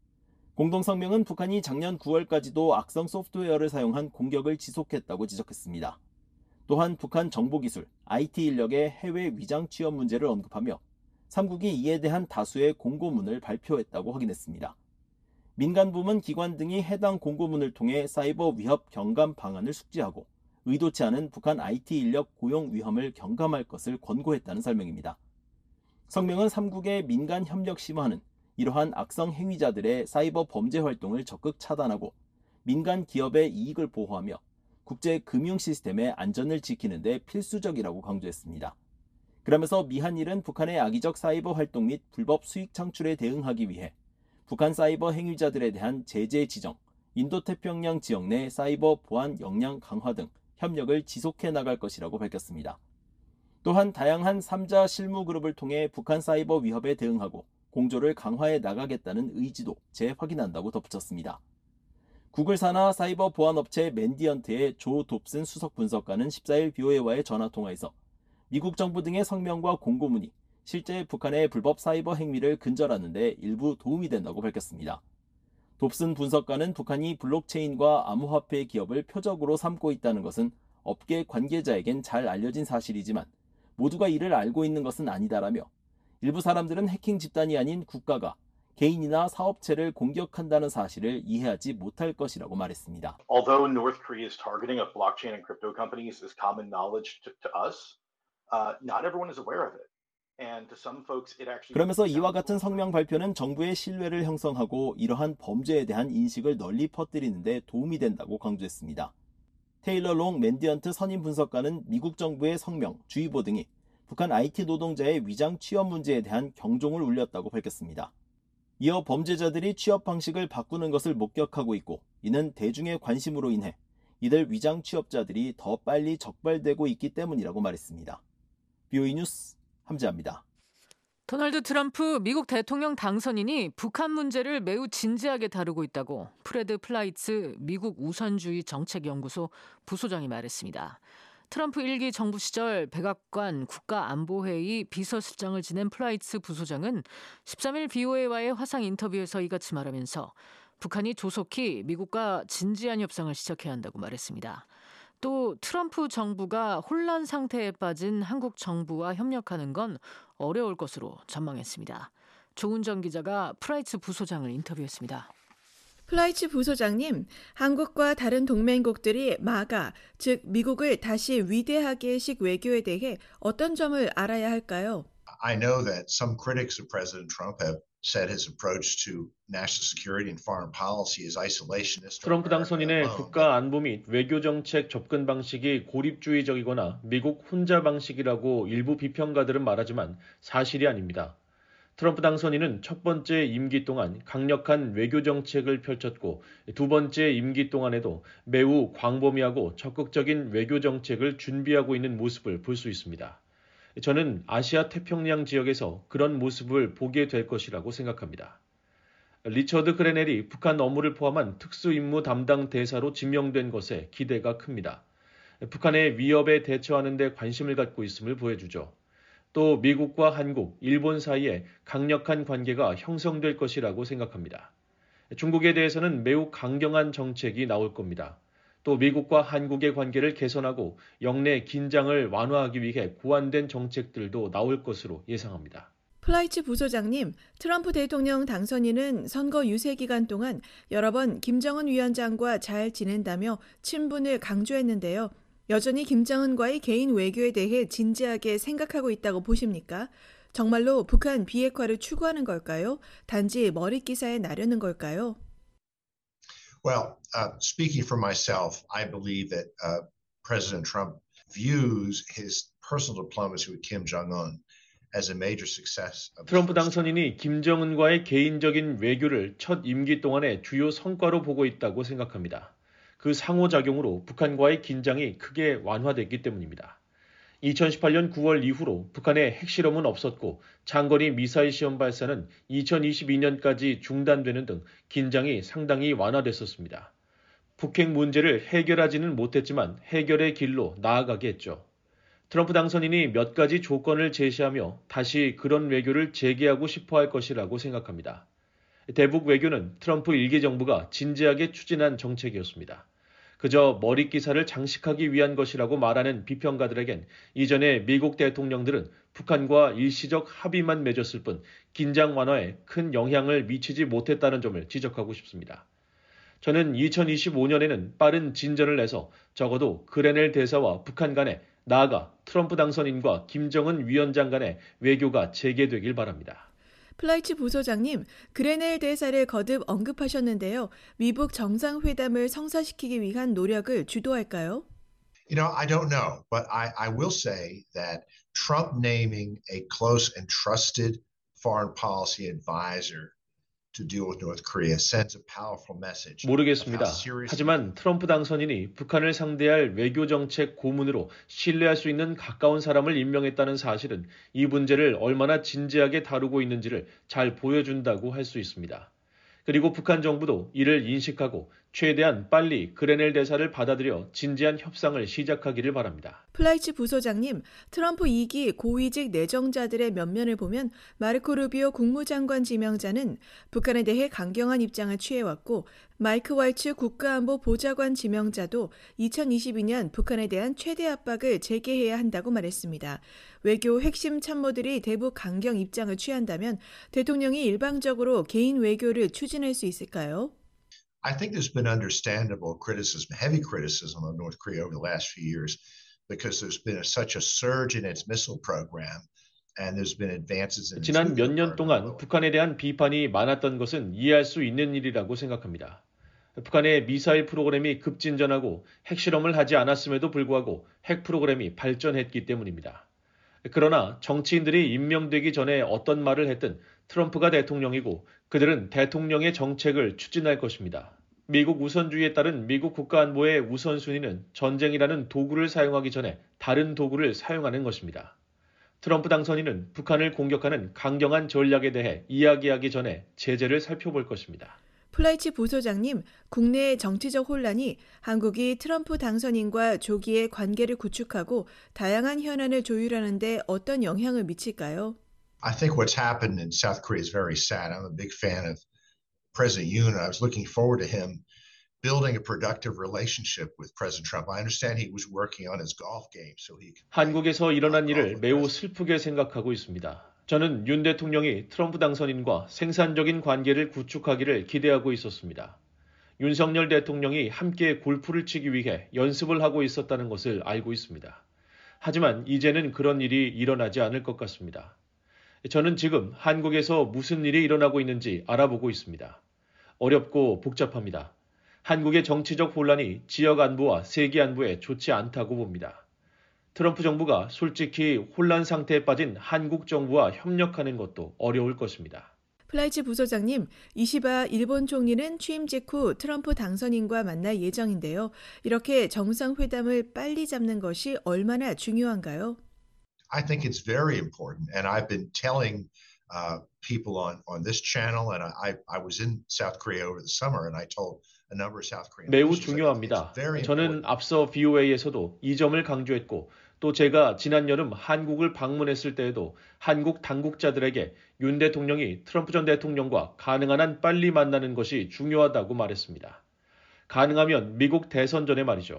공동성명은 북한이 작년 구월까지도 악성 소프트웨어를 사용한 공격을 지속했다고 지적했습니다. 또한 북한 정보기술, 아이티 인력의 해외 위장 취업 문제를 언급하며 삼국이 이에 대한 다수의 공고문을 발표했다고 확인했습니다. 민간부문 기관 등이 해당 공고문을 통해 사이버 위협 경감 방안을 숙지하고 의도치 않은 북한 아이티 인력 고용 위험을 경감할 것을 권고했다는 설명입니다. 성명은 삼국의 민간 협력 심화는 이러한 악성 행위자들의 사이버 범죄 활동을 적극 차단하고 민간 기업의 이익을 보호하며 국제 금융 시스템의 안전을 지키는 데 필수적이라고 강조했습니다. 그러면서 미한일은 북한의 악의적 사이버 활동 및 불법 수익 창출에 대응하기 위해 북한 사이버 행위자들에 대한 제재 지정, 인도태평양 지역 내 사이버 보안 역량 강화 등 협력을 지속해 나갈 것이라고 밝혔습니다. 또한 다양한 삼자 실무 그룹을 통해 북한 사이버 위협에 대응하고 공조를 강화해 나가겠다는 의지도 재확인한다고 덧붙였습니다. 구글 산하 사이버 보안업체 맨디언트의 조 돕슨 수석 분석가는 십사일 브이오에이와의 전화통화에서 미국 정부 등의 성명과 공고문이 실제 북한의 불법 사이버 행위를 근절하는 데 일부 도움이 된다고 밝혔습니다. 돕슨 분석가는 북한이 블록체인과 암호화폐 기업을 표적으로 삼고 있다는 것은 업계 관계자에겐 잘 알려진 사실이지만 모두가 이를 알고 있는 것은 아니다라며 일부 사람들은 해킹 집단이 아닌 국가가 개인이나 사업체를 공격한다는 사실을 이해하지 못할 것이라고 말했습니다. Although North Korea's targeting of blockchain and crypto companies is common knowledge to, to us, uh, not everyone is aware of it. 그러면서 이와 같은 성명 발표는 정부의 신뢰를 형성하고 이러한 범죄에 대한 인식을 널리 퍼뜨리는 데 도움이 된다고 강조했습니다. 테일러 롱 맨디언트 선임 분석가는 미국 정부의 성명, 주의보 등이 북한 아이티 노동자의 위장 취업 문제에 대한 경종을 울렸다고 밝혔습니다. 이어 범죄자들이 취업 방식을 바꾸는 것을 목격하고 있고 이는 대중의 관심으로 인해 이들 위장 취업자들이 더 빨리 적발되고 있기 때문이라고 말했습니다. 비오이 뉴스 함재합니다. 도널드 트럼프 미국 대통령 당선인이 북한 문제를 매우 진지하게 다루고 있다고 프레드 플라이츠 미국 우선주의 정책연구소 부소장이 말했습니다. 트럼프 일 기 정부 시절 백악관 국가안보회의 비서실장을 지낸 플라이츠 부소장은 십삼 일 비오에이와의 화상 인터뷰에서 이같이 말하면서 북한이 조속히 미국과 진지한 협상을 시작해야 한다고 말했습니다. 또 트럼프 정부가 혼란 상태에 빠진 한국 정부와 협력하는 건 어려울 것으로 전망했습니다. 조은정 기자가 플라이츠 부소장을 인터뷰했습니다. 플라이츠 부소장님, 한국과 다른 동맹국들이 마가, 즉 미국을 다시 위대하게식 외교에 대해 어떤 점을 알아야 할까요? I know that some critics of President Trump have said his approach to national security and foreign policy is isolationist. 트럼프 당선인의 국가 안보 및 외교 정책 접근 방식이 고립주의적이거나 미국 혼자 방식이라고 일부 비평가들은 말하지만 사실이 아닙니다. 트럼프 당선인은 첫 번째 임기 동안 강력한 외교 정책을 펼쳤고 두 번째 임기 동안에도 매우 광범위하고 적극적인 외교 정책을 준비하고 있는 모습을 볼 수 있습니다. 저는 아시아 태평양 지역에서 그런 모습을 보게 될 것이라고 생각합니다. 리처드 그레넬이 북한 업무를 포함한 특수임무 담당 대사로 지명된 것에 기대가 큽니다. 북한의 위협에 대처하는 데 관심을 갖고 있음을 보여주죠. 또 미국과 한국, 일본 사이에 강력한 관계가 형성될 것이라고 생각합니다. 중국에 대해서는 매우 강경한 정책이 나올 겁니다. 또 미국과 한국의 관계를 개선하고 영내 긴장을 완화하기 위해 고안된 정책들도 나올 것으로 예상합니다. 플라이츠 부소장님, 트럼프 대통령 당선인은 선거 유세 기간 동안 여러 번 김정은 위원장과 잘 지낸다며 친분을 강조했는데요. 여전히 김정은과의 개인 외교에 대해 진지하게 생각하고 있다고 보십니까? 정말로 북한 비핵화를 추구하는 걸까요? 단지 머릿기사에 나르는 걸까요? Well, uh, speaking for myself, I believe that uh, President Trump views his personal diplomacy with Kim Jong-un as a major success. 트럼프 당선인이 김정은과의 개인적인 외교를 첫 임기 동안의 주요 성과로 보고 있다고 생각합니다. 그 상호작용으로 북한과의 긴장이 크게 완화됐기 때문입니다. 이천십팔 년 구월 이후로 북한의 핵실험은 없었고 장거리 미사일 시험 발사는 이천이십이 년까지 중단되는 등 긴장이 상당히 완화됐었습니다. 북핵 문제를 해결하지는 못했지만 해결의 길로 나아가게 했죠. 트럼프 당선인이 몇 가지 조건을 제시하며 다시 그런 외교를 재개하고 싶어 할 것이라고 생각합니다. 대북 외교는 트럼프 일 기 정부가 진지하게 추진한 정책이었습니다. 그저 머릿기사를 장식하기 위한 것이라고 말하는 비평가들에겐 이전에 미국 대통령들은 북한과 일시적 합의만 맺었을 뿐 긴장 완화에 큰 영향을 미치지 못했다는 점을 지적하고 싶습니다. 저는 이천이십오 년에는 빠른 진전을 내서 적어도 그레넬 대사와 북한 간에 나아가 트럼프 당선인과 김정은 위원장 간의 외교가 재개되길 바랍니다. 플라이츠 부소장님, 그레넬 대사를 거듭 언급하셨는데요. 미북 정상회담을 성사시키기 위한 노력을 주도할까요? You know, I don't know, but I, I will say that Trump naming a close and trusted foreign policy advisor to deal with North Korea sends a powerful message. 모르겠습니다. 하지만 트럼프 당선인이 북한을 상대할 외교정책 고문으로 신뢰할 수 있는 가까운 사람을 임명했다는 사실은 이 문제를 얼마나 진지하게 다루고 있는지를 잘 보여준다고 할 수 있습니다. 그리고 북한 정부도 이를 인식하고 최대한 빨리 그레넬 대사를 받아들여 진지한 협상을 시작하기를 바랍니다. 플라이츠 부소장님, 트럼프 이 기 고위직 내정자들의 면면을 보면 마르코 루비오 국무장관 지명자는 북한에 대해 강경한 입장을 취해왔고 마이크 왈츠 국가안보 보좌관 지명자도 이천이십이 년 북한에 대한 최대 압박을 재개해야 한다고 말했습니다. 외교 핵심 참모들이 대북 강경 입장을 취한다면 대통령이 일방적으로 개인 외교를 추진할 수 있을까요? I think there's been understandable criticism, heavy criticism of North Korea over the last few years because there's been a, such a surge in its missile program and there's been advances in 지난 몇 년 동안 북한에 대한 비판이 많았던 것은 이해할 수 있는 일이라고 생각합니다. 북한의 미사일 프로그램이 급진전하고 핵실험을 하지 않았음에도 불구하고 핵 프로그램이 발전했기 때문입니다. 그러나 정치인들이 임명되기 전에 어떤 말을 했든 트럼프가 대통령이고 그들은 대통령의 정책을 추진할 것입니다. 미국 우선주의에 따른 미국 국가안보의 우선순위는 전쟁이라는 도구를 사용하기 전에 다른 도구를 사용하는 것입니다. 트럼프 당선인은 북한을 공격하는 강경한 전략에 대해 이야기하기 전에 제재를 살펴볼 것입니다. 플라이치 부소장님, 국내의 정치적 혼란이 한국이 트럼프 당선인과 조기에 관계를 구축하고 다양한 현안을 조율하는 데 어떤 영향을 미칠까요? I think what's happened in South Korea is very sad. I'm a big fan of President Yoon. I was looking forward to him building a productive relationship with President Trump. I understand he was working on his golf game, so he could... 한국에서 일어난 일을 매우 슬프게 생각하고 있습니다. 저는 윤 대통령이 트럼프 당선인과 생산적인 관계를 구축하기를 기대하고 있었습니다. 윤석열 대통령이 함께 골프를 치기 위해 연습을 하고 있었다는 것을 알고 있습니다. 하지만 이제는 그런 일이 일어나지 않을 것 같습니다. 저는 지금 한국에서 무슨 일이 일어나고 있는지 알아보고 있습니다. 어렵고 복잡합니다. 한국의 정치적 혼란이 지역 안보와 세계 안보에 좋지 않다고 봅니다. 트럼프 정부가 솔직히 혼란 상태에 빠진 한국 정부와 협력하는 것도 어려울 것입니다. 플라이치 부소장님, 이시바 일본 총리는 취임 직후 트럼프 당선인과 만날 예정인데요. 이렇게 정상회담을 빨리 잡는 것이 얼마나 중요한가요? I think it's very important, and I've been telling uh, people on, on this channel, and I, I was in South Korea over the summer, and I told a number of South Korean 매우 officials 중요합니다. that it's very 저는 important. 앞서 브이오에이에서도 이 점을 강조했고 또 제가 지난 여름 한국을 방문했을 때에도 한국 당국자들에게 윤 대통령이 트럼프 전 대통령과 가능한 한 빨리 만나는 것이 중요하다고 말했습니다. 가능하면 미국 대선 전에 말이죠.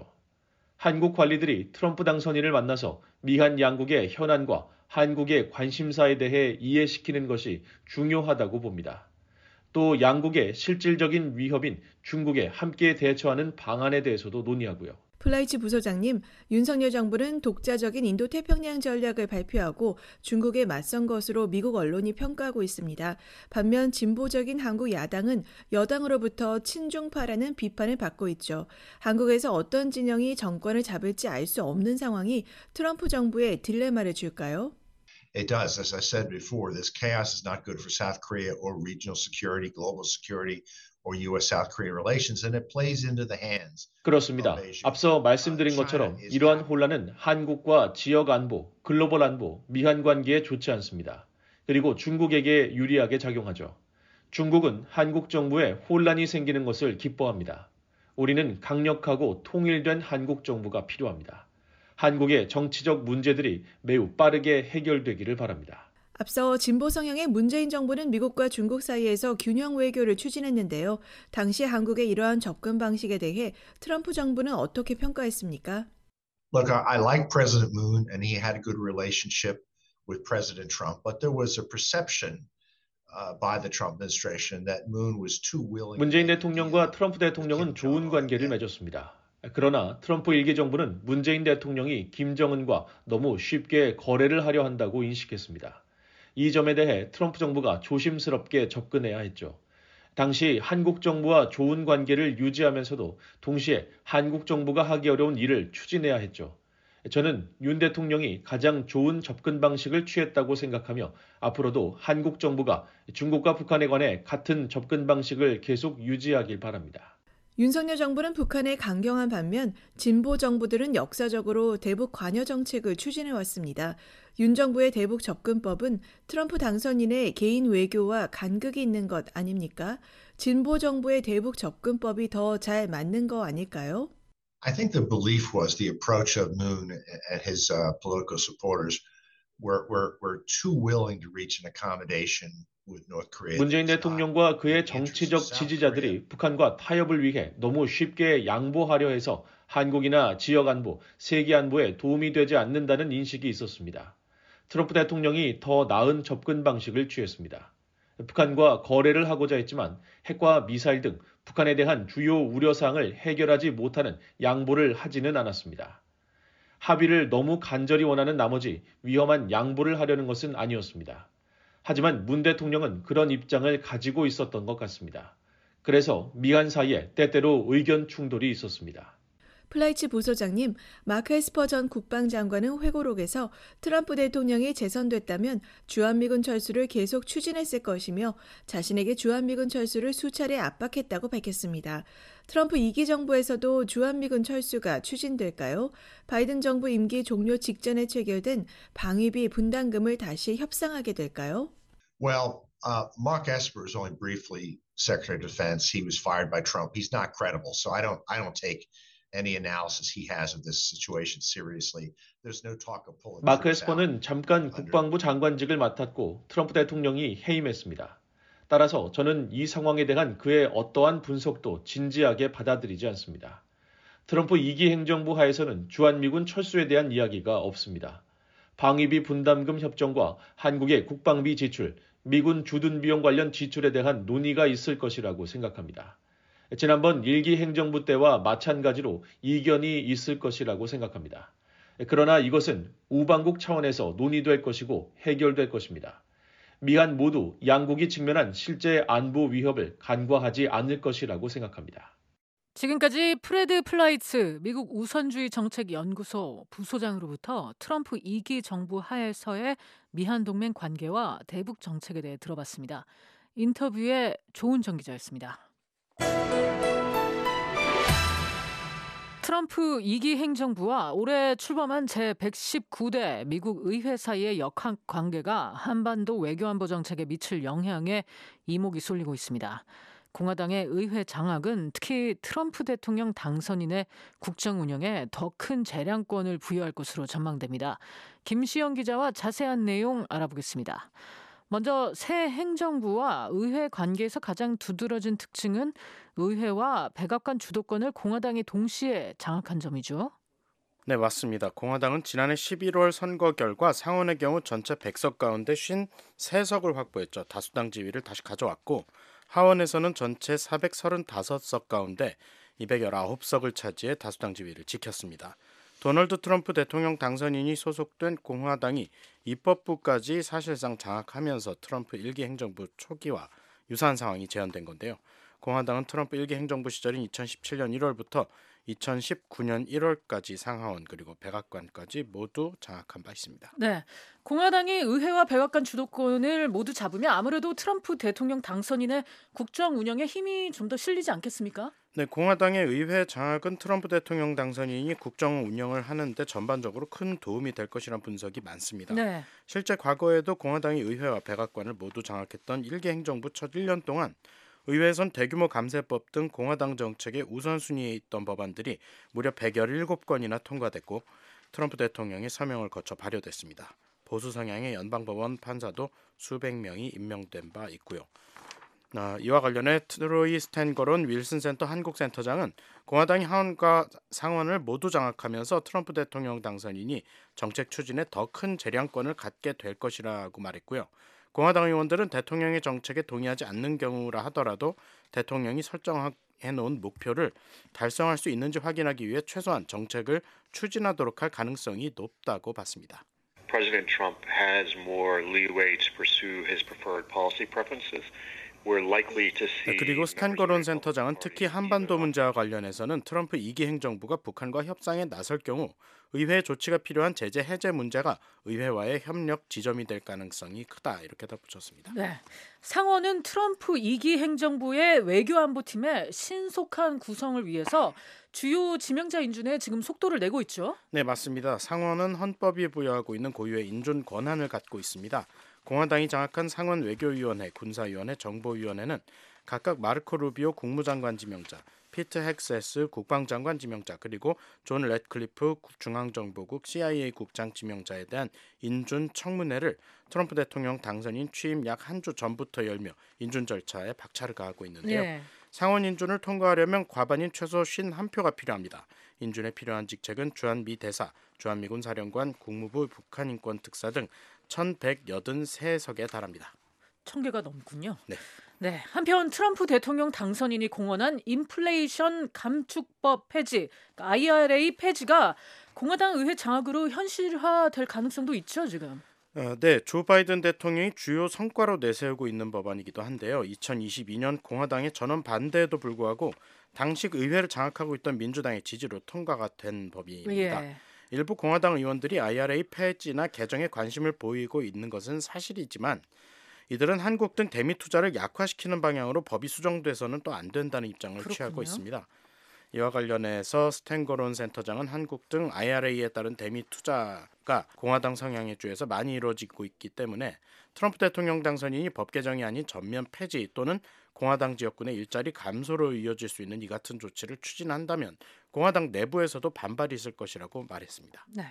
한국 관리들이 트럼프 당선인을 만나서 미한 양국의 현안과 한국의 관심사에 대해 이해시키는 것이 중요하다고 봅니다. 또 양국의 실질적인 위협인 중국에 함께 대처하는 방안에 대해서도 논의하고요. 플라이치 부소장님, 윤석열 정부는 독자적인 인도태평양 전략을 발표하고 중국에 맞선 것으로 미국 언론이 평가하고 있습니다. 반면 진보적인 한국 야당은 여당으로부터 친중파라는 비판을 받고 있죠. 한국에서 어떤 진영이 정권을 잡을지 알 수 없는 상황이 트럼프 정부에 딜레마를 줄까요? It does. As I said before, this chaos is not good for South Korea or regional security, global security, or U S-South Korea relations, and it plays into the hands. 그렇습니다. 앞서 말씀드린 것처럼 이러한 혼란은 한국과 지역 안보, 글로벌 안보, 미한 관계에 좋지 않습니다. 그리고 중국에게 유리하게 작용하죠. 중국은 한국 정부에 혼란이 생기는 것을 기뻐합니다. 우리는 강력하고 통일된 한국 정부가 필요합니다. 한국의 정치적 문제들이 매우 빠르게 해결되기를 바랍니다. 앞서 진보 성향의 문재인 정부는 미국과 중국 사이에서 균형 외교를 추진했는데요. 당시 한국의 이러한 접근 방식에 대해 트럼프 정부는 어떻게 평가했습니까? Look, I, I like President Moon, and he had a good relationship with President Trump, but there was a perception uh, by the Trump administration that Moon was too willing. 문재인 대통령과 트럼프 대통령은 좋은 관계를 맺었습니다. 그러나 트럼프 일기 정부는 문재인 대통령이 김정은과 너무 쉽게 거래를 하려 한다고 인식했습니다. 이 점에 대해 트럼프 정부가 조심스럽게 접근해야 했죠. 당시 한국 정부와 좋은 관계를 유지하면서도 동시에 한국 정부가 하기 어려운 일을 추진해야 했죠. 저는 윤 대통령이 가장 좋은 접근 방식을 취했다고 생각하며 앞으로도 한국 정부가 중국과 북한에 관해 같은 접근 방식을 계속 유지하길 바랍니다. 윤석열 정부는 북한에 강경한 반면 진보 정부들은 역사적으로 대북 관여 정책을 추진해왔습니다. 윤 정부의 대북 접근법은 트럼프 당선인의 개인 외교와 간극이 있는 것 아닙니까? 진보 정부의 대북 접근법이 더 잘 맞는 거 아닐까요? I think the belief was the approach of Moon and his uh, political supporters were, were, were too willing to reach an accommodation. 문재인 대통령과 그의 정치적 지지자들이 북한과 타협을 위해 너무 쉽게 양보하려 해서 한국이나 지역 안보, 세계 안보에 도움이 되지 않는다는 인식이 있었습니다. 트럼프 대통령이 더 나은 접근 방식을 취했습니다. 북한과 거래를 하고자 했지만 핵과 미사일 등 북한에 대한 주요 우려사항을 해결하지 못하는 양보를 하지는 않았습니다. 합의를 너무 간절히 원하는 나머지 위험한 양보를 하려는 것은 아니었습니다. 하지만 문 대통령은 그런 입장을 가지고 있었던 것 같습니다. 그래서 미한 사이에 때때로 의견 충돌이 있었습니다. 플라이츠 부소장님, 마크 에스퍼 전 국방장관은 회고록에서 트럼프 대통령이 재선됐다면 주한미군 철수를 계속 추진했을 것이며 자신에게 주한미군 철수를 수차례 압박했다고 밝혔습니다. 트럼프 이 기 정부에서도 주한미군 철수가 추진될까요? 바이든 정부 임기 종료 직전에 체결된 방위비 분담금을 다시 협상하게 될까요? Well, uh, Mark Esper is only briefly Secretary of Defense. He was fired by Trump. He's not credible, so I don't I don't take any analysis he has of this situation seriously. There's no talk of pulling. 마크 에스퍼는 잠깐 국방부 장관직을 맡았고 트럼프 대통령이 해임했습니다. 따라서 저는 이 상황에 대한 그의 어떠한 분석도 진지하게 받아들이지 않습니다. 트럼프 이 기 행정부 하에서는 주한미군 철수에 대한 이야기가 없습니다. 방위비 분담금 협정과 한국의 국방비 지출, 미군 주둔 비용 관련 지출에 대한 논의가 있을 것이라고 생각합니다. 지난번 일 기 행정부 때와 마찬가지로 이견이 있을 것이라고 생각합니다. 그러나 이것은 우방국 차원에서 논의될 것이고 해결될 것입니다. 미한 모두 양국이 직면한 실제 안보 위협을 간과하지 않을 것이라고 생각합니다. 지금까지 프레드 플라이츠 미국 우선주의 정책 연구소 부소장으로부터 트럼프 이 기 정부 하에서의 미한 동맹 관계와 대북 정책에 대해 들어봤습니다. 인터뷰의 조은정 기자였습니다. 트럼프 이 기 행정부와 올해 출범한 제백십구 대 미국 의회 사이의 역학 관계가 한반도 외교안보 정책에 미칠 영향에 이목이 쏠리고 있습니다. 공화당의 의회 장악은 특히 트럼프 대통령 당선인의 국정 운영에 더 큰 재량권을 부여할 것으로 전망됩니다. 김시영 기자와 자세한 내용 알아보겠습니다. 먼저 새 행정부와 의회 관계에서 가장 두드러진 특징은 의회와 백악관 주도권을 공화당이 동시에 장악한 점이죠. 네, 맞습니다. 공화당은 지난해 십일월 선거 결과 상원의 경우 전체 백 석 가운데 오십삼 석을 확보했죠. 다수당 지위를 다시 가져왔고 하원에서는 전체 사백삼십오 석 가운데 이백십구 석을 차지해 다수당 지위를 지켰습니다. 도널드 트럼프 대통령 당선인이 소속된 공화당이 입법부까지 사실상 장악하면서 트럼프 일 기 행정부 초기와 유사한 상황이 재현된 건데요. 공화당은 트럼프 일 기 행정부 시절인 이천십칠 년 일월부터 이천십구 년 일월까지 상하원 그리고 백악관까지 모두 장악한 바 있습니다. 네, 공화당이 의회와 백악관 주도권을 모두 잡으면 아무래도 트럼프 대통령 당선인의 국정 운영에 힘이 좀 더 실리지 않겠습니까? 네, 공화당의 의회 장악은 트럼프 대통령 당선인이 국정 운영을 하는데 전반적으로 큰 도움이 될 것이라는 분석이 많습니다. 네. 실제 과거에도 공화당이 의회와 백악관을 모두 장악했던 일 기 행정부 첫 일 년 동안 의회에선 대규모 감세법 등 공화당 정책의 우선순위에 있던 법안들이 무려 백십칠 건이나 통과됐고 트럼프 대통령의 서명을 거쳐 발효됐습니다. 보수 성향의 연방법원 판사도 수백 명이 임명된 바 있고요. 아, 이와 관련해 트로이 스탠거론 윌슨 센터 한국센터장은 공화당이 하원과 상원을 모두 장악하면서 트럼프 대통령 당선인이 정책 추진에 더 큰 재량권을 갖게 될 것이라고 말했고요. 공화당 의원들은 대통령의 정책에 동의하지 않는 경우라 하더라도 대통령이 설정해놓은 목표를 달성할 수 있는지 확인하기 위해 최소한 정책을 추진하도록 할 가능성이 높다고 봤습니다. President Trump has more leeway to pursue his preferred policy preferences. 그리고 스탠거론 센터장은 특히 한반도 문제와 관련해서는 트럼프 이 기 행정부가 북한과 협상에 나설 경우 의회 조치가 필요한 제재 해제 문제가 의회와의 협력 지점이 될 가능성이 크다 이렇게 덧붙였습니다. 네, 상원은 트럼프 이 기 행정부의 외교안보팀의 신속한 구성을 위해서 주요 지명자 인준에 지금 속도를 내고 있죠. 네, 맞습니다. 상원은 헌법이 부여하고 있는 고유의 인준 권한을 갖고 있습니다. 공화당이 장악한 상원 외교위원회, 군사위원회, 정보위원회는 각각 마르코 루비오 국무장관 지명자, 피트 헥세스 국방장관 지명자, 그리고 존 래드클리프 중앙정보국 씨아이에이 국장 지명자에 대한 인준 청문회를 트럼프 대통령 당선인 취임 약 한 주 전부터 열며 인준 절차에 박차를 가하고 있는데요. 네. 상원 인준을 통과하려면 과반인 최소 오십일 표가 필요합니다. 인준에 필요한 직책은 주한미 대사, 주한미군 사령관, 국무부 북한인권 특사 등 천백팔십삼 석에 달합니다. 천 개가 넘군요. 네. 네. 한편 트럼프 대통령 당선인이 공언한 인플레이션 감축법 폐지, 아이알에이 폐지가 공화당 의회 장악으로 현실화될 가능성도 있죠, 지금. 어, 네, 조 바이든 대통령이 주요 성과로 내세우고 있는 법안이기도 한데요. 이천이십이 년 공화당의 전원 반대에도 불구하고 당시 의회를 장악하고 있던 민주당의 지지로 통과가 된 법입니다. 예. 일부 공화당 의원들이 아이알에이 폐지나 개정에 관심을 보이고 있는 것은 사실이지만 이들은 한국 등 대미 투자를 약화시키는 방향으로 법이 수정돼서는 또 안 된다는 입장을 그렇군요. 취하고 있습니다. 이와 관련해서 스탠거론 센터장은 한국 등 아이알에이에 따른 대미 투자가 공화당 성향의 주에서 많이 이루어지고 있기 때문에 트럼프 대통령 당선인이 법 개정이 아닌 전면 폐지 또는 공화당 지역군의 일자리 감소로 이어질 수 있는 이 같은 조치를 추진한다면 공화당 내부에서도 반발이 있을 것이라고 말했습니다. 네.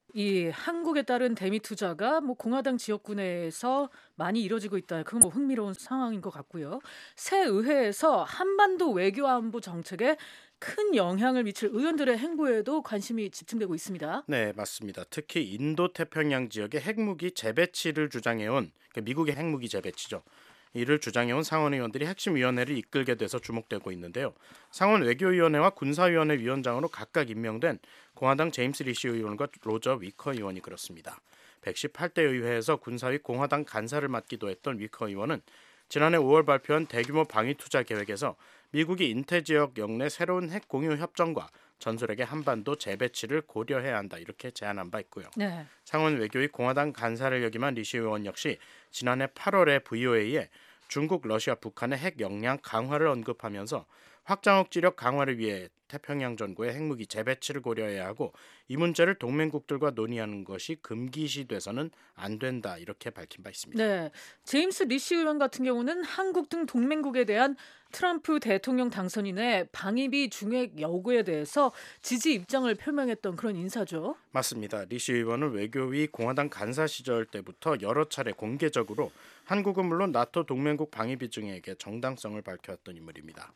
이 한국에 따른 대미 투자가 뭐 공화당 지역군에서 많이 이뤄지고 있다. 그건 뭐 흥미로운 상황인 것 같고요. 새 의회에서 한반도 외교 안보 정책에 큰 영향을 미칠 의원들의 행보에도 관심이 집중되고 있습니다. 네, 맞습니다. 특히 인도 태평양 지역의 핵무기 재배치를 주장해온 그러니까 미국의 핵무기 재배치죠. 이를 주장해온 상원 의원들이 핵심 위원회를 이끌게 돼서 주목되고 있는데요. 상원 외교위원회와 군사위원회 위원장으로 각각 임명된 공화당 제임스 리시 의원과 로저 위커 의원이 그렇습니다. 백십팔 대 의회에서 군사위 공화당 간사를 맡기도 했던 위커 의원은 지난해 오월 발표한 대규모 방위 투자 계획에서 미국이 인태 지역 영내 새로운 핵 공유 협정과 전술핵의 한반도 재배치를 고려해야 한다 이렇게 제안한 바 있고요. 네. 상원 외교위 공화당 간사를 역임한 리시 의원 역시 지난해 팔월에 브이오에이에 중국, 러시아, 북한의 핵 역량 강화를 언급하면서 확장 억지력 강화를 위해 태평양 전구의 핵무기 재배치를 고려해야 하고 이 문제를 동맹국들과 논의하는 것이 금기시돼서는 안 된다 이렇게 밝힌 바 있습니다. 네, 제임스 리시 의원 같은 경우는 한국 등 동맹국에 대한 트럼프 대통령 당선인의 방위비 중액 요구에 대해서 지지 입장을 표명했던 그런 인사죠. 맞습니다. 리시 의원은 외교위 공화당 간사 시절 때부터 여러 차례 공개적으로 한국은 물론 나토 동맹국 방위비 증액의 정당성을 밝혀왔던 인물입니다.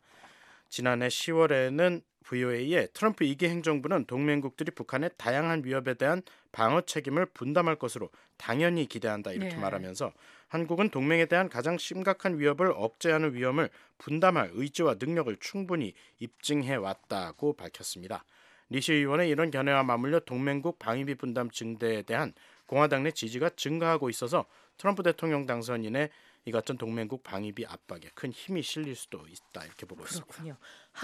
지난해 시월에는 브이오에이에 트럼프 이 기 행정부는 동맹국들이 북한의 다양한 위협에 대한 방어 책임을 분담할 것으로 당연히 기대한다 이렇게 네. 말하면서 한국은 동맹에 대한 가장 심각한 위협을 억제하는 위험을 분담할 의지와 능력을 충분히 입증해 왔다고 밝혔습니다. 리시 의원의 이런 견해와 맞물려 동맹국 방위비 분담 증대에 대한 공화당 내 지지가 증가하고 있어서 트럼프 대통령 당선인의 이 같은 동맹국 방위비 압박에 큰 힘이 실릴 수도 있다 이렇게 보고 있습니다. 그렇군요.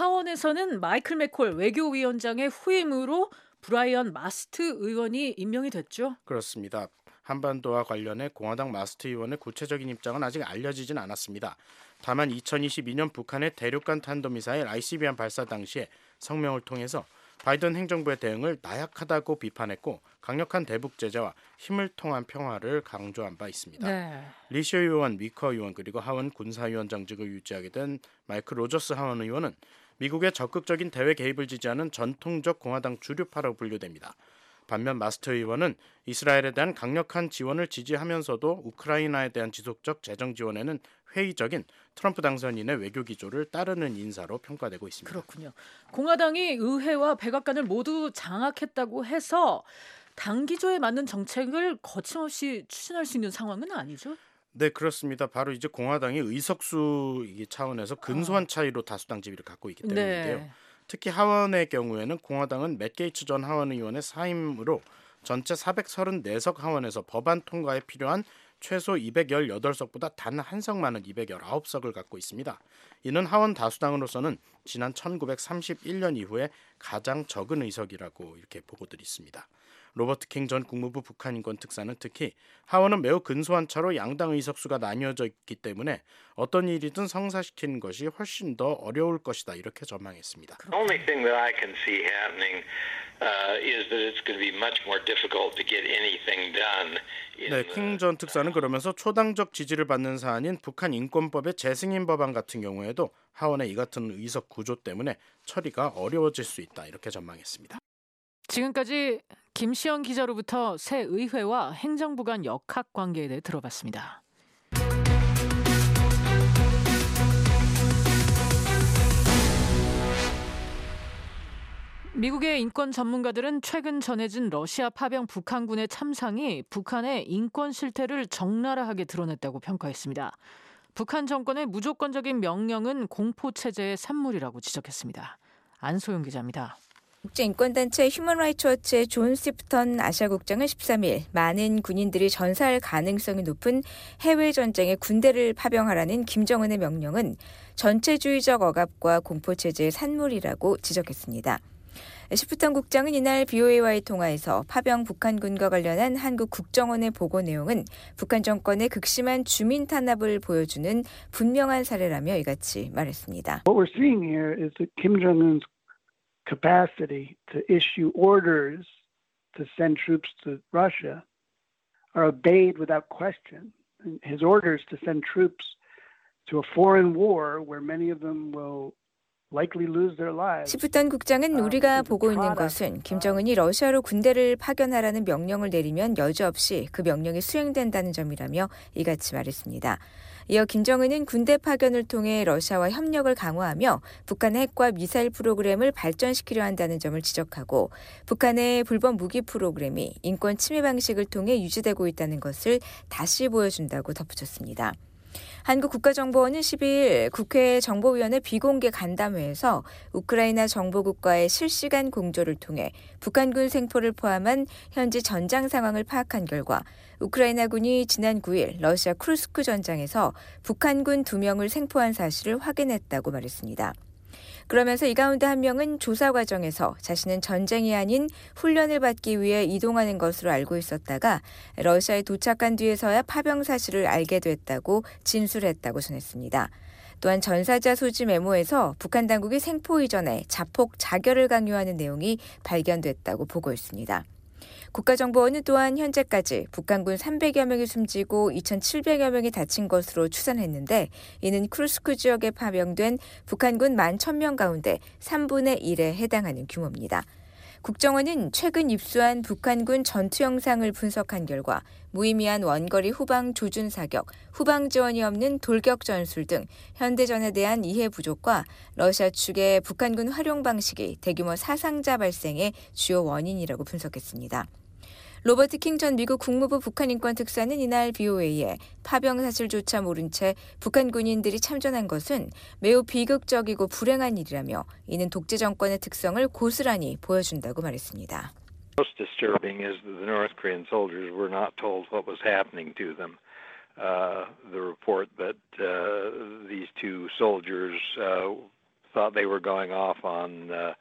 하원에서는 마이클 맥콜 외교위원장의 후임으로 브라이언 마스트 의원이 임명이 됐죠. 그렇습니다. 한반도와 관련해 공화당 마스트 의원의 구체적인 입장은 아직 알려지진 않았습니다. 다만 이천이십이 년 북한의 대륙간 탄도미사일 아이씨비엠 발사 당시에 성명을 통해서 바이든 행정부의 대응을 나약하다고 비판했고 강력한 대북 제재와 힘을 통한 평화를 강조한 바 있습니다. 네. 리시 의원, 위커 의원 그리고 하원 군사위원장직을 유지하게 된 마이크 로저스 하원 의원은 미국의 적극적인 대외 개입을 지지하는 전통적 공화당 주류파라고 분류됩니다. 반면 마스터 의원은 이스라엘에 대한 강력한 지원을 지지하면서도 우크라이나에 대한 지속적 재정 지원에는 회의적인 트럼프 당선인의 외교 기조를 따르는 인사로 평가되고 있습니다. 그렇군요. 공화당이 의회와 백악관을 모두 장악했다고 해서 당 기조에 맞는 정책을 거침없이 추진할 수 있는 상황은 아니죠? 네, 그렇습니다. 바로 이제 공화당이 의석수 차원에서 근소한 차이로 다수당 지위를 갖고 있기 때문인데요. 네. 특히 하원의 경우에는 공화당은 맷 게이츠 전 하원 의원의 사임으로 전체 사백삼십사 석 하원에서 법안 통과에 필요한 최소 이백십팔 석보다 단 한 석 많은 이백십구 석을 갖고 있습니다. 이는 하원 다수당으로서는 지난 천구백삼십일 년 이후에 가장 적은 의석이라고 이렇게 보고들이 있습니다. 로버트 킹 전 국무부 북한인권 특사는 특히 하원은 매우 근소한 차로 양당 의석수가 나뉘어져 있기 때문에 어떤 일이든 성사시키는 것이 훨씬 더 어려울 것이다 이렇게 전망했습니다. The only thing that I can see happening uh, is that it's going to be much more difficult to get anything done. 네, 킹 전 특사는 그러면서 초당적 지지를 받는 사안인 북한 인권법의 재승인 법안 같은 경우에도 하원의 이 같은 의석 구조 때문에 처리가 어려워질 수 있다 이렇게 전망했습니다. 지금까지 김시영 기자로부터 새 의회와 행정부 간 역학 관계에 대해 들어봤습니다. 미국의 인권 전문가들은 최근 전해진 러시아 파병 북한군의 참상이 북한의 인권 실태를 적나라하게 드러냈다고 평가했습니다. 북한 정권의 무조건적인 명령은 공포체제의 산물이라고 지적했습니다. 안소영 기자입니다. 국제인권단체 휴먼라이츠 워치의 존 시프턴 아시아국장은 십삼 일 많은 군인들이 전사할 가능성이 높은 해외 전쟁에 군대를 파병하라는 김정은의 명령은 전체주의적 억압과 공포체제의 산물이라고 지적했습니다. 시프턴 국장은 이날 비오에이와의 통화에서 파병 북한군과 관련한 한국 국정원의 보고 내용은 북한 정권의 극심한 주민 탄압을 보여주는 분명한 사례라며 이같이 말했습니다. What we're seeing here is that Kim Jong-un's capacity to issue orders to send troops to Russia are obeyed without question. His orders to send troops to a foreign war where many of them will 시프턴 국장은 우리가 보고 있는 것은 김정은이 러시아로 군대를 파견하라는 명령을 내리면 여지없이 그 명령이 수행된다는 점이라며 이같이 말했습니다. 이어 김정은은 군대 파견을 통해 러시아와 협력을 강화하며 북한의 핵과 미사일 프로그램을 발전시키려 한다는 점을 지적하고 북한의 불법 무기 프로그램이 인권 침해 방식을 통해 유지되고 있다는 것을 다시 보여준다고 덧붙였습니다. 한국 국가정보원은 십이 일 국회 정보위원회 비공개 간담회에서 우크라이나 정보국과의 실시간 공조를 통해 북한군 생포를 포함한 현지 전장 상황을 파악한 결과 우크라이나군이 지난 구 일 러시아 쿠르스크 전장에서 북한군 두 명을 생포한 사실을 확인했다고 말했습니다. 그러면서 이 가운데 한 명은 조사 과정에서 자신은 전쟁이 아닌 훈련을 받기 위해 이동하는 것으로 알고 있었다가 러시아에 도착한 뒤에서야 파병 사실을 알게 됐다고 진술했다고 전했습니다. 또한 전사자 소지 메모에서 북한 당국이 생포 이전에 자폭 자결을 강요하는 내용이 발견됐다고 보고했습니다. 국가정보원은 또한 현재까지 북한군 삼백여 명이 숨지고 이천칠백여 명이 다친 것으로 추산했는데 이는 쿠르스크 지역에 파병된 북한군 만 천 명 가운데 삼분의 일에 해당하는 규모입니다. 국정원은 최근 입수한 북한군 전투 영상을 분석한 결과 무의미한 원거리 후방 조준 사격, 후방 지원이 없는 돌격 전술 등 현대전에 대한 이해 부족과 러시아 측의 북한군 활용 방식이 대규모 사상자 발생의 주요 원인이라고 분석했습니다. 로버트 킹 전 미국 국무부 북한인권특사는 이날 비오에이에 파병 사실조차 모른 채 북한 군인들이 참전한 것은 매우 비극적이고 불행한 일이라며 이는 독재 정권의 특성을 고스란히 보여준다고 말했습니다. Most disturbing is that the North Korean soldiers were not told what was happening to them. Uh, the report that uh, these two soldiers uh, thought they were going off on uh,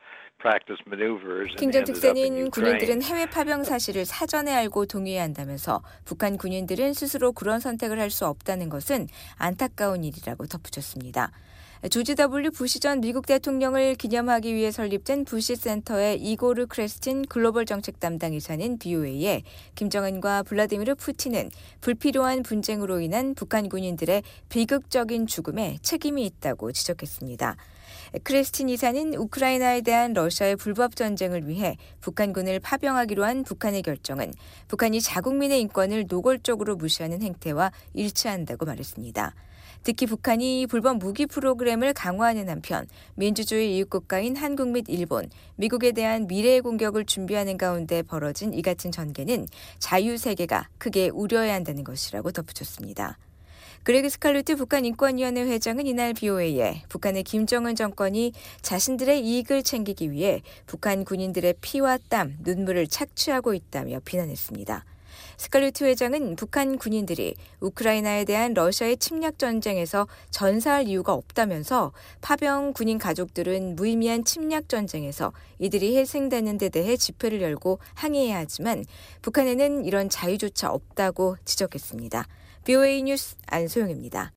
킹 전 특사는 군인들은 해외 파병 사실을 사전에 알고 동의해야 한다면서 북한 군인들은 스스로 그런 선택을 할 수 없다는 것은 안타까운 일이라고 덧붙였습니다. 조지 더블유 부시 전 미국 대통령을 기념하기 위해 설립된 부시 센터의 이고르 크레스틴 글로벌 정책 담당 이사는 비오에이에 김정은과 블라디미르 푸틴은 불필요한 분쟁으로 인한 북한 군인들의 비극적인 죽음에 책임이 있다고 지적했습니다. 크레스틴 이사는 우크라이나에 대한 러시아의 불법 전쟁을 위해 북한군을 파병하기로 한 북한의 결정은 북한이 자국민의 인권을 노골적으로 무시하는 행태와 일치한다고 말했습니다. 특히 북한이 불법 무기 프로그램을 강화하는 한편 민주주의 이웃국가인 한국 및 일본, 미국에 대한 미래의 공격을 준비하는 가운데 벌어진 이 같은 전개는 자유세계가 크게 우려해야 한다는 것이라고 덧붙였습니다. 그레그 스칼루트 북한인권위원회 회장은 이날 비오에이에 북한의 김정은 정권이 자신들의 이익을 챙기기 위해 북한 군인들의 피와 땀, 눈물을 착취하고 있다며 비난했습니다. 스칼루트 회장은 북한 군인들이 우크라이나에 대한 러시아의 침략 전쟁에서 전사할 이유가 없다면서 파병 군인 가족들은 무의미한 침략 전쟁에서 이들이 희생되는 데 대해 집회를 열고 항의해야 하지만 북한에는 이런 자유조차 없다고 지적했습니다. 비오에이 뉴스 안소영입니다.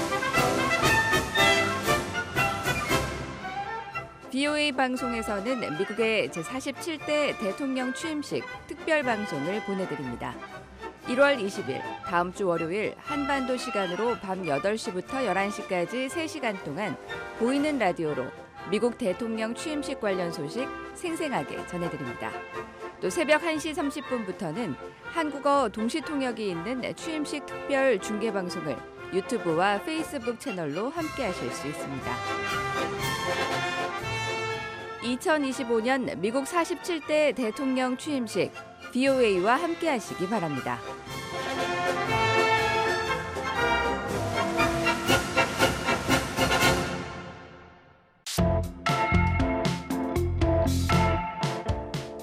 비오에이 방송에서는 미국의 제사십칠 대 대통령 취임식 특별 방송을 보내드립니다. 일월 이십일 다음 주 월요일 한반도 시간으로 밤 여덟 시부터 열한 시까지 세 시간 동안 보이는 라디오로 미국 대통령 취임식 관련 소식 생생하게 전해드립니다. 또 새벽 한 시 삼십 분부터는 한국어 동시 통역이 있는 취임식 특별 중계 방송을 유튜브와 페이스북 채널로 함께하실 수 있습니다. 이천이십오 년 미국 사십칠 대 대통령 취임식 비오에이와 함께하시기 바랍니다.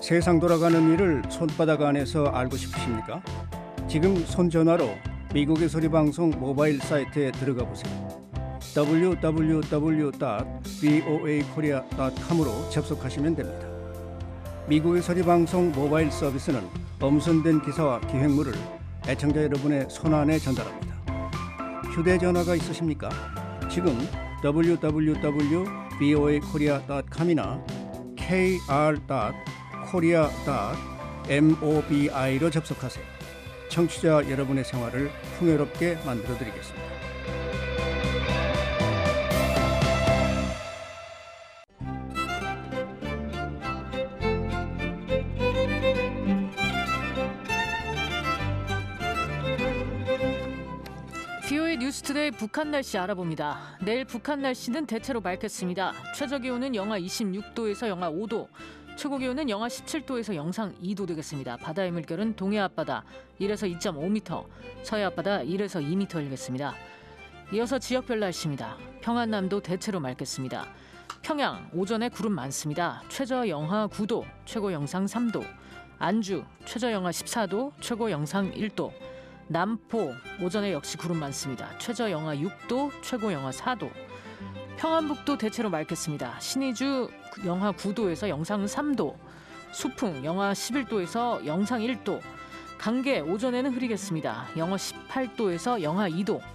세상 돌아가는 일을 손바닥 안에서 알고 싶으십니까? 지금 손전화로 미국의 소리방송 모바일 사이트에 들어가 보세요. 더블유 더블유 더블유 닷 브이오에이 코리아 닷 컴으로 접속하시면 됩니다. 미국의 소리방송 모바일 서비스는 엄선된 기사와 기획물을 애청자 여러분의 손안에 전달합니다. 휴대전화가 있으십니까? 지금 더블유 더블유 더블유 닷 브이오에이 코리아 닷 컴이나 케이알 닷 코리아 닷 모비로 접속하세요. 청취자 여러분의 생활을 풍요롭게 만들어드리겠습니다. 비오에이 뉴스투데이 북한 날씨 알아봅니다. 내일 북한 날씨는 대체로 맑겠습니다. 최저기온은 영하 이십육 도에서 영하 오 도, 최고기온은 영하 십칠 도에서 영상 이 도 되겠습니다. 바다의 물결은 동해 앞바다 일에서 이 점 오 미터, 서해 앞바다 일에서 이 미터 일겠습니다. 이어서 지역별 날씨입니다. 평안남도 대체로 맑겠습니다. 평양 오전에 구름 많습니다. 최저 영하 구 도, 최고 영상 삼 도. 안주 최저 영하 십사 도, 최고 영상 일 도. 남포 오전에 역시 구름 많습니다. 최저 영하 육 도, 최고 영하 사 도. 평안북도 대체로 맑겠습니다. 신의주 영하 구 도에서 영상 삼 도. 수풍 영하 십일 도에서 영상 일 도. 강계 오전에는 흐리겠습니다. 영하 십팔 도에서 영하 이 도.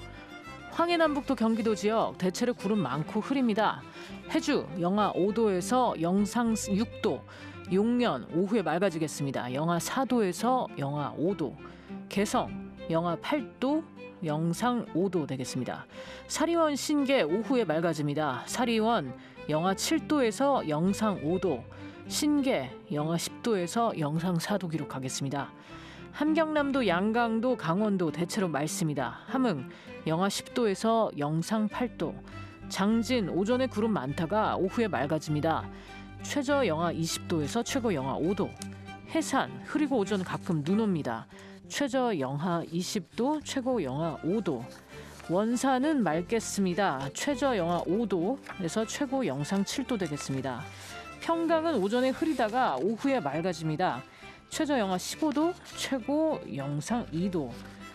황해남북도 경기도 지역 대체로 구름 많고 흐립니다. 해주 영하 오 도에서 영상 육 도. 용면 오후에 맑아지겠습니다. 영하 사 도에서 영하 오 도. 개성 영하 팔 도, 영상 오 도 되겠습니다. 사리원 신계 오후에 맑아집니다. 사리원 영하 칠 도에서 영상 오 도, 신계 영하 십 도에서 영상 사 도 기록하겠습니다. 함경남도, 양강도, 강원도 대체로 맑습니다. 함흥 영하 십 도에서 영상 팔 도, 장진 오전에 구름 많다가 오후에 맑아집니다. 최저 영하 이십 도에서 최고 영하 오 도, 해산 흐리고 오전 가끔 눈 옵니다. 최저 영하 이십 도, 최고 영하 오 도. 원산은 맑겠습니다. 최저 영하 오 도에서 최고 영상 칠 도 되겠습니다. 평강은 오전에 흐리다가 오후에 맑아집니다. 최저 영하 십오 도, 최고 영상 이 도.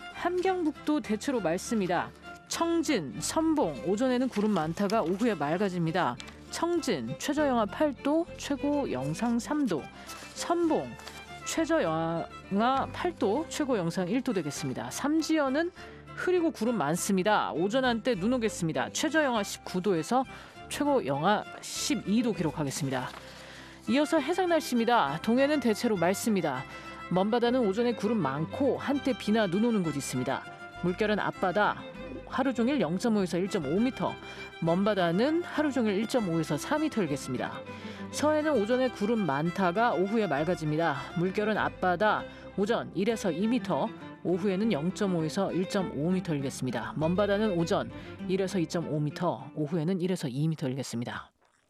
함경북도 대체로 맑습니다. 청진, 선봉 오전에는 구름 많다가 오후에 맑아집니다. 청진 최저 영하 팔 도, 최고 영상 삼 도. 선봉 최저 영하 팔 도, 최고 영상 일 도 되겠습니다. 삼지연은 흐리고 구름 많습니다. 오전 한때 눈 오겠습니다. 최저 영하 십구 도에서 최고 영하 십이 도 기록하겠습니다. 이어서 해상 날씨입니다. 동해는 대체로 맑습니다. 먼바다는 오전에 구름 많고 한때 비나 눈 오는 곳이 있습니다. 물결은 앞바다 하루 종일 영 점 오에서 일 점 오 미터, 먼바다는 하루 종일 일 점 오에서 사 미터 일겠습니다. 서해는 오전에 구름 많다가 오후에 맑아집니다. 물결은 앞바다 오전 일에서 이 미터, 오후에는 영 점 오에서 일 점 오 미터 일겠습니다. 먼바다는 오전 일에서 이 점 오 미터, 오후에는 일에서 이 미터 일겠습니다.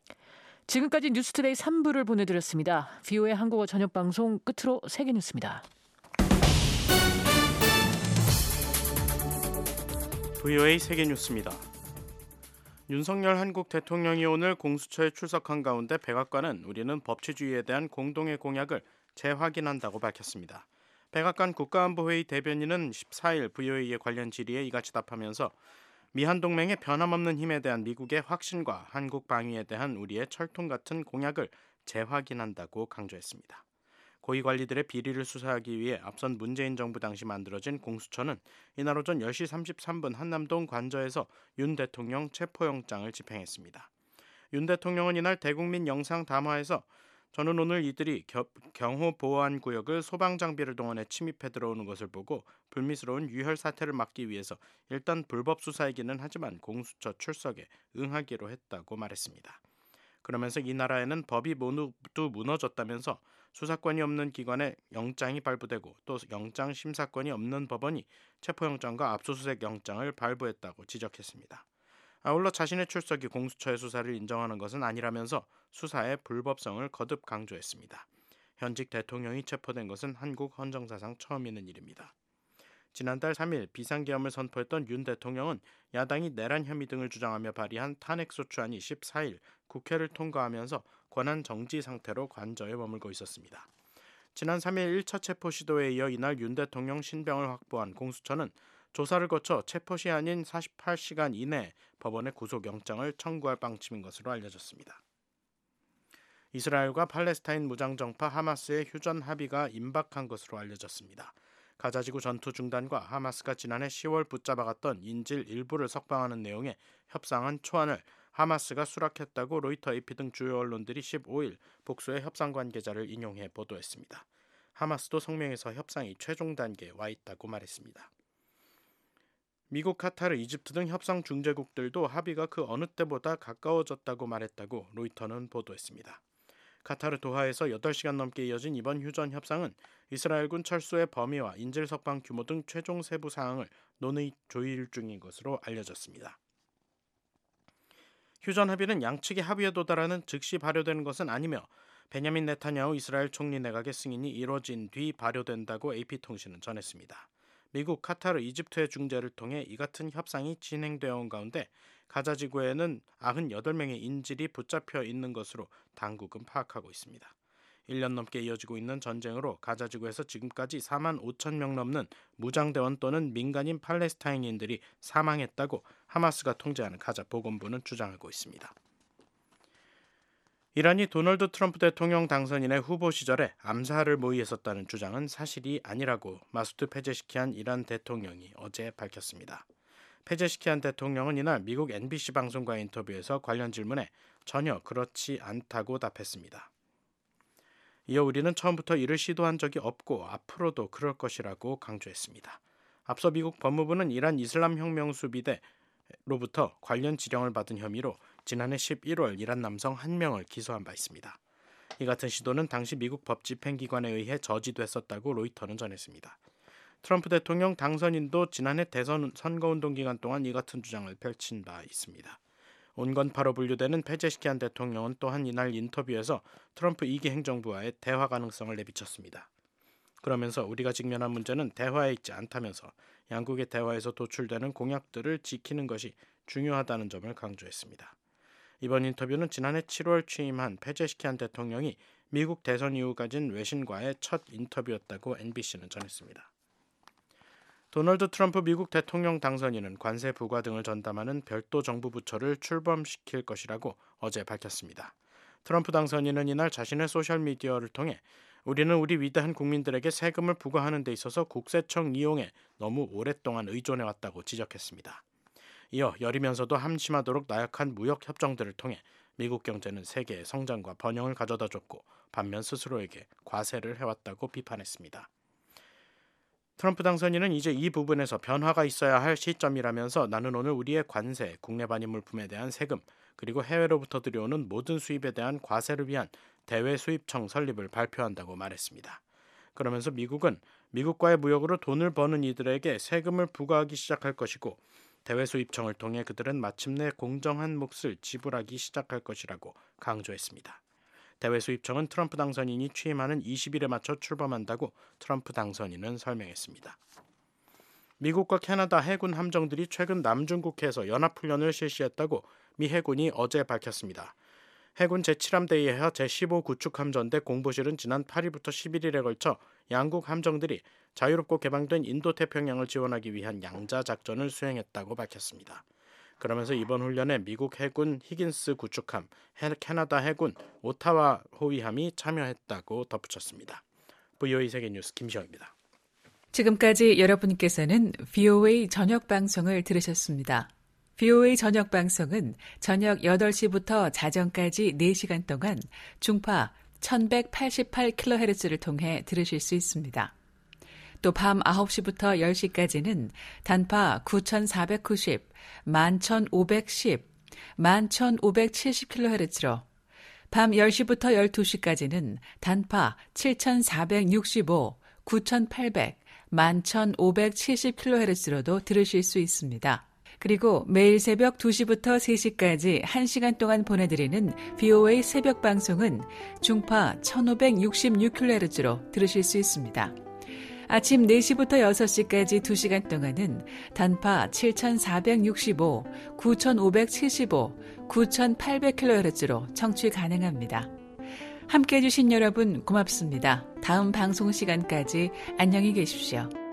지금까지 뉴스투데이 삼 부를 보내드렸습니다. 비오에이 한국어 저녁방송 끝으로 세계뉴스입니다. 브이오에이 세계뉴스입니다. 윤석열 한국 대통령이 오늘 공수처에 출석한 가운데 백악관은 우리는 법치주의에 대한 공동의 공약을 재확인한다고 밝혔습니다. 백악관 국가안보회의 대변인은 십사 일 브이오에이의 관련 질의에 이같이 답하면서 미한동맹의 변함없는 힘에 대한 미국의 확신과 한국 방위에 대한 우리의 철통 같은 공약을 재확인한다고 강조했습니다. 고위 관리들의 비리를 수사하기 위해 앞선 문재인 정부 당시 만들어진 공수처는 이날 오전 열 시 삼십삼 분 한남동 관저에서 윤 대통령 체포영장을 집행했습니다. 윤 대통령은 이날 대국민 영상 담화에서 저는 오늘 이들이 겨, 경호 보안 구역을 소방 장비를 동원해 침입해 들어오는 것을 보고 불미스러운 유혈 사태를 막기 위해서 일단 불법 수사이기는 하지만 공수처 출석에 응하기로 했다고 말했습니다. 그러면서 이 나라에는 법이 모두 무너졌다면서 수사권이 없는 기관에 영장이 발부되고 또 영장 심사권이 없는 법원이 체포영장과 압수수색 영장을 발부했다고 지적했습니다. 아울러 자신의 출석이 공수처의 수사를 인정하는 것은 아니라면서 수사의 불법성을 거듭 강조했습니다. 현직 대통령이 체포된 것은 한국 헌정사상 처음 있는 일입니다. 지난달 삼 일 비상계엄을 선포했던 윤 대통령은 야당이 내란 혐의 등을 주장하며 발의한 탄핵소추안이 십사 일 국회를 통과하면서 권한 정지 상태로 관저에 머물고 있었습니다. 지난 삼 일 일 차 체포 시도에 이어 이날 윤 대통령 신병을 확보한 공수처는 조사를 거쳐 체포시 아닌 사십팔 시간 이내에 법원에 구속영장을 청구할 방침인 것으로 알려졌습니다. 이스라엘과 팔레스타인 무장정파 하마스의 휴전 합의가 임박한 것으로 알려졌습니다. 가자지구 전투 중단과 하마스가 지난해 시월 붙잡아갔던 인질 일부를 석방하는 내용의 협상안 초안을 하마스가 수락했다고 로이터, 에이피 등 주요 언론들이 십오 일 복수의 협상 관계자를 인용해 보도했습니다. 하마스도 성명에서 협상이 최종 단계에 와 있다고 말했습니다. 미국, 카타르, 이집트 등 협상 중재국들도 합의가 그 어느 때보다 가까워졌다고 말했다고 로이터는 보도했습니다. 카타르 도하에서 여덟 시간 넘게 이어진 이번 휴전 협상은 이스라엘군 철수의 범위와 인질 석방 규모 등 최종 세부 사항을 논의 조율 중인 것으로 알려졌습니다. 휴전 합의는 양측의 합의에 도달하는 즉시 발효되는 것은 아니며 베냐민 네타냐후 이스라엘 총리 내각의 승인이 이뤄진 뒤 발효된다고 에이피통신은 전했습니다. 미국, 카타르, 이집트의 중재를 통해 이 같은 협상이 진행되어 온 가운데 가자지구에는 구십팔 명의 인질이 붙잡혀 있는 것으로 당국은 파악하고 있습니다. 일 년 넘게 이어지고 있는 전쟁으로 가자지구에서 지금까지 사만 오천 명 넘는 무장대원 또는 민간인 팔레스타인인들이 사망했다고 하마스가 통제하는 가자 보건부는 주장하고 있습니다. 이란이 도널드 트럼프 대통령 당선인의 후보 시절에 암살을 모의했었다는 주장은 사실이 아니라고 마수드 페제시키안 이란 대통령이 어제 밝혔습니다. 페제시키안 대통령은 이날 미국 엔비씨 방송과의 인터뷰에서 관련 질문에 전혀 그렇지 않다고 답했습니다. 이어 우리는 처음부터 이를 시도한 적이 없고 앞으로도 그럴 것이라고 강조했습니다. 앞서 미국 법무부는 이란 이슬람혁명 수비대로부터 관련 지령을 받은 혐의로 지난해 십일월 이란 남성 한 명을 기소한 바 있습니다. 이 같은 시도는 당시 미국 법집행기관에 의해 저지됐었다고 로이터는 전했습니다. 트럼프 대통령 당선인도 지난해 대선 선거운동 기간 동안 이 같은 주장을 펼친 바 있습니다. 온건파로 분류되는 페제시키안 대통령은 또한 이날 인터뷰에서 트럼프 이 기 행정부와의 대화 가능성을 내비쳤습니다. 그러면서 우리가 직면한 문제는 대화에 있지 않다면서 양국의 대화에서 도출되는 공약들을 지키는 것이 중요하다는 점을 강조했습니다. 이번 인터뷰는 지난해 칠월 취임한 페제시키안 대통령이 미국 대선 이후 가진 외신과의 첫 인터뷰였다고 엔비씨는 전했습니다. 도널드 트럼프 미국 대통령 당선인은 관세 부과 등을 전담하는 별도 정부 부처를 출범시킬 것이라고 어제 밝혔습니다. 트럼프 당선인은 이날 자신의 소셜미디어를 통해 우리는 우리 위대한 국민들에게 세금을 부과하는 데 있어서 국세청 이용에 너무 오랫동안 의존해왔다고 지적했습니다. 이어 여리면서도 함심하도록 나약한 무역 협정들을 통해 미국 경제는 세계의 성장과 번영을 가져다줬고 반면 스스로에게 과세를 해왔다고 비판했습니다. 트럼프 당선인은 이제 이 부분에서 변화가 있어야 할 시점이라면서 나는 오늘 우리의 관세, 국내 반입물품에 대한 세금, 그리고 해외로부터 들여오는 모든 수입에 대한 과세를 위한 대외수입청 설립을 발표한다고 말했습니다. 그러면서 미국은 미국과의 무역으로 돈을 버는 이들에게 세금을 부과하기 시작할 것이고 대외수입청을 통해 그들은 마침내 공정한 몫을 지불하기 시작할 것이라고 강조했습니다. 대외수입청은 트럼프 당선인이 취임하는 이십 일에 맞춰 출범한다고 트럼프 당선인은 설명했습니다. 미국과 캐나다 해군 함정들이 최근 남중국해에서 연합훈련을 실시했다고 미 해군이 어제 밝혔습니다. 해군 제칠 함대이하 제십오 구축함전대 공보실은 지난 팔 일부터 십일 일에 걸쳐 양국 함정들이 자유롭고 개방된 인도태평양을 지원하기 위한 양자작전을 수행했다고 밝혔습니다. 그러면서 이번 훈련에 미국 해군 히긴스 구축함, 캐나다 해군 오타와 호위함이 참여했다고 덧붙였습니다. 브이오에이 세계뉴스 김시영입니다. 지금까지 여러분께서는 브이오에이 저녁 방송을 들으셨습니다. 브이오에이 저녁 방송은 저녁 여덟 시부터 자정까지 네 시간 동안 중파 천백팔십팔 킬로헤르츠를 통해 들으실 수 있습니다. 또 밤 아홉 시부터 열 시까지는 단파 구천사백구십, 만천오백십, 만천오백칠십 킬로헤르츠로 밤 열 시부터 열두 시까지는 단파 칠천사백육십오, 구천팔백, 만천오백칠십 킬로헤르츠로도 들으실 수 있습니다. 그리고 매일 새벽 두 시부터 세 시까지 한 시간 동안 보내드리는 브이오에이 새벽 방송은 중파 천오백육십육 킬로헤르츠로 들으실 수 있습니다. 아침 네 시부터 여섯 시까지 두 시간 동안은 단파 칠천사백육십오, 구천오백칠십오, 구천팔백 킬로헤르츠로 청취 가능합니다. 함께해 주신 여러분 고맙습니다. 다음 방송 시간까지 안녕히 계십시오.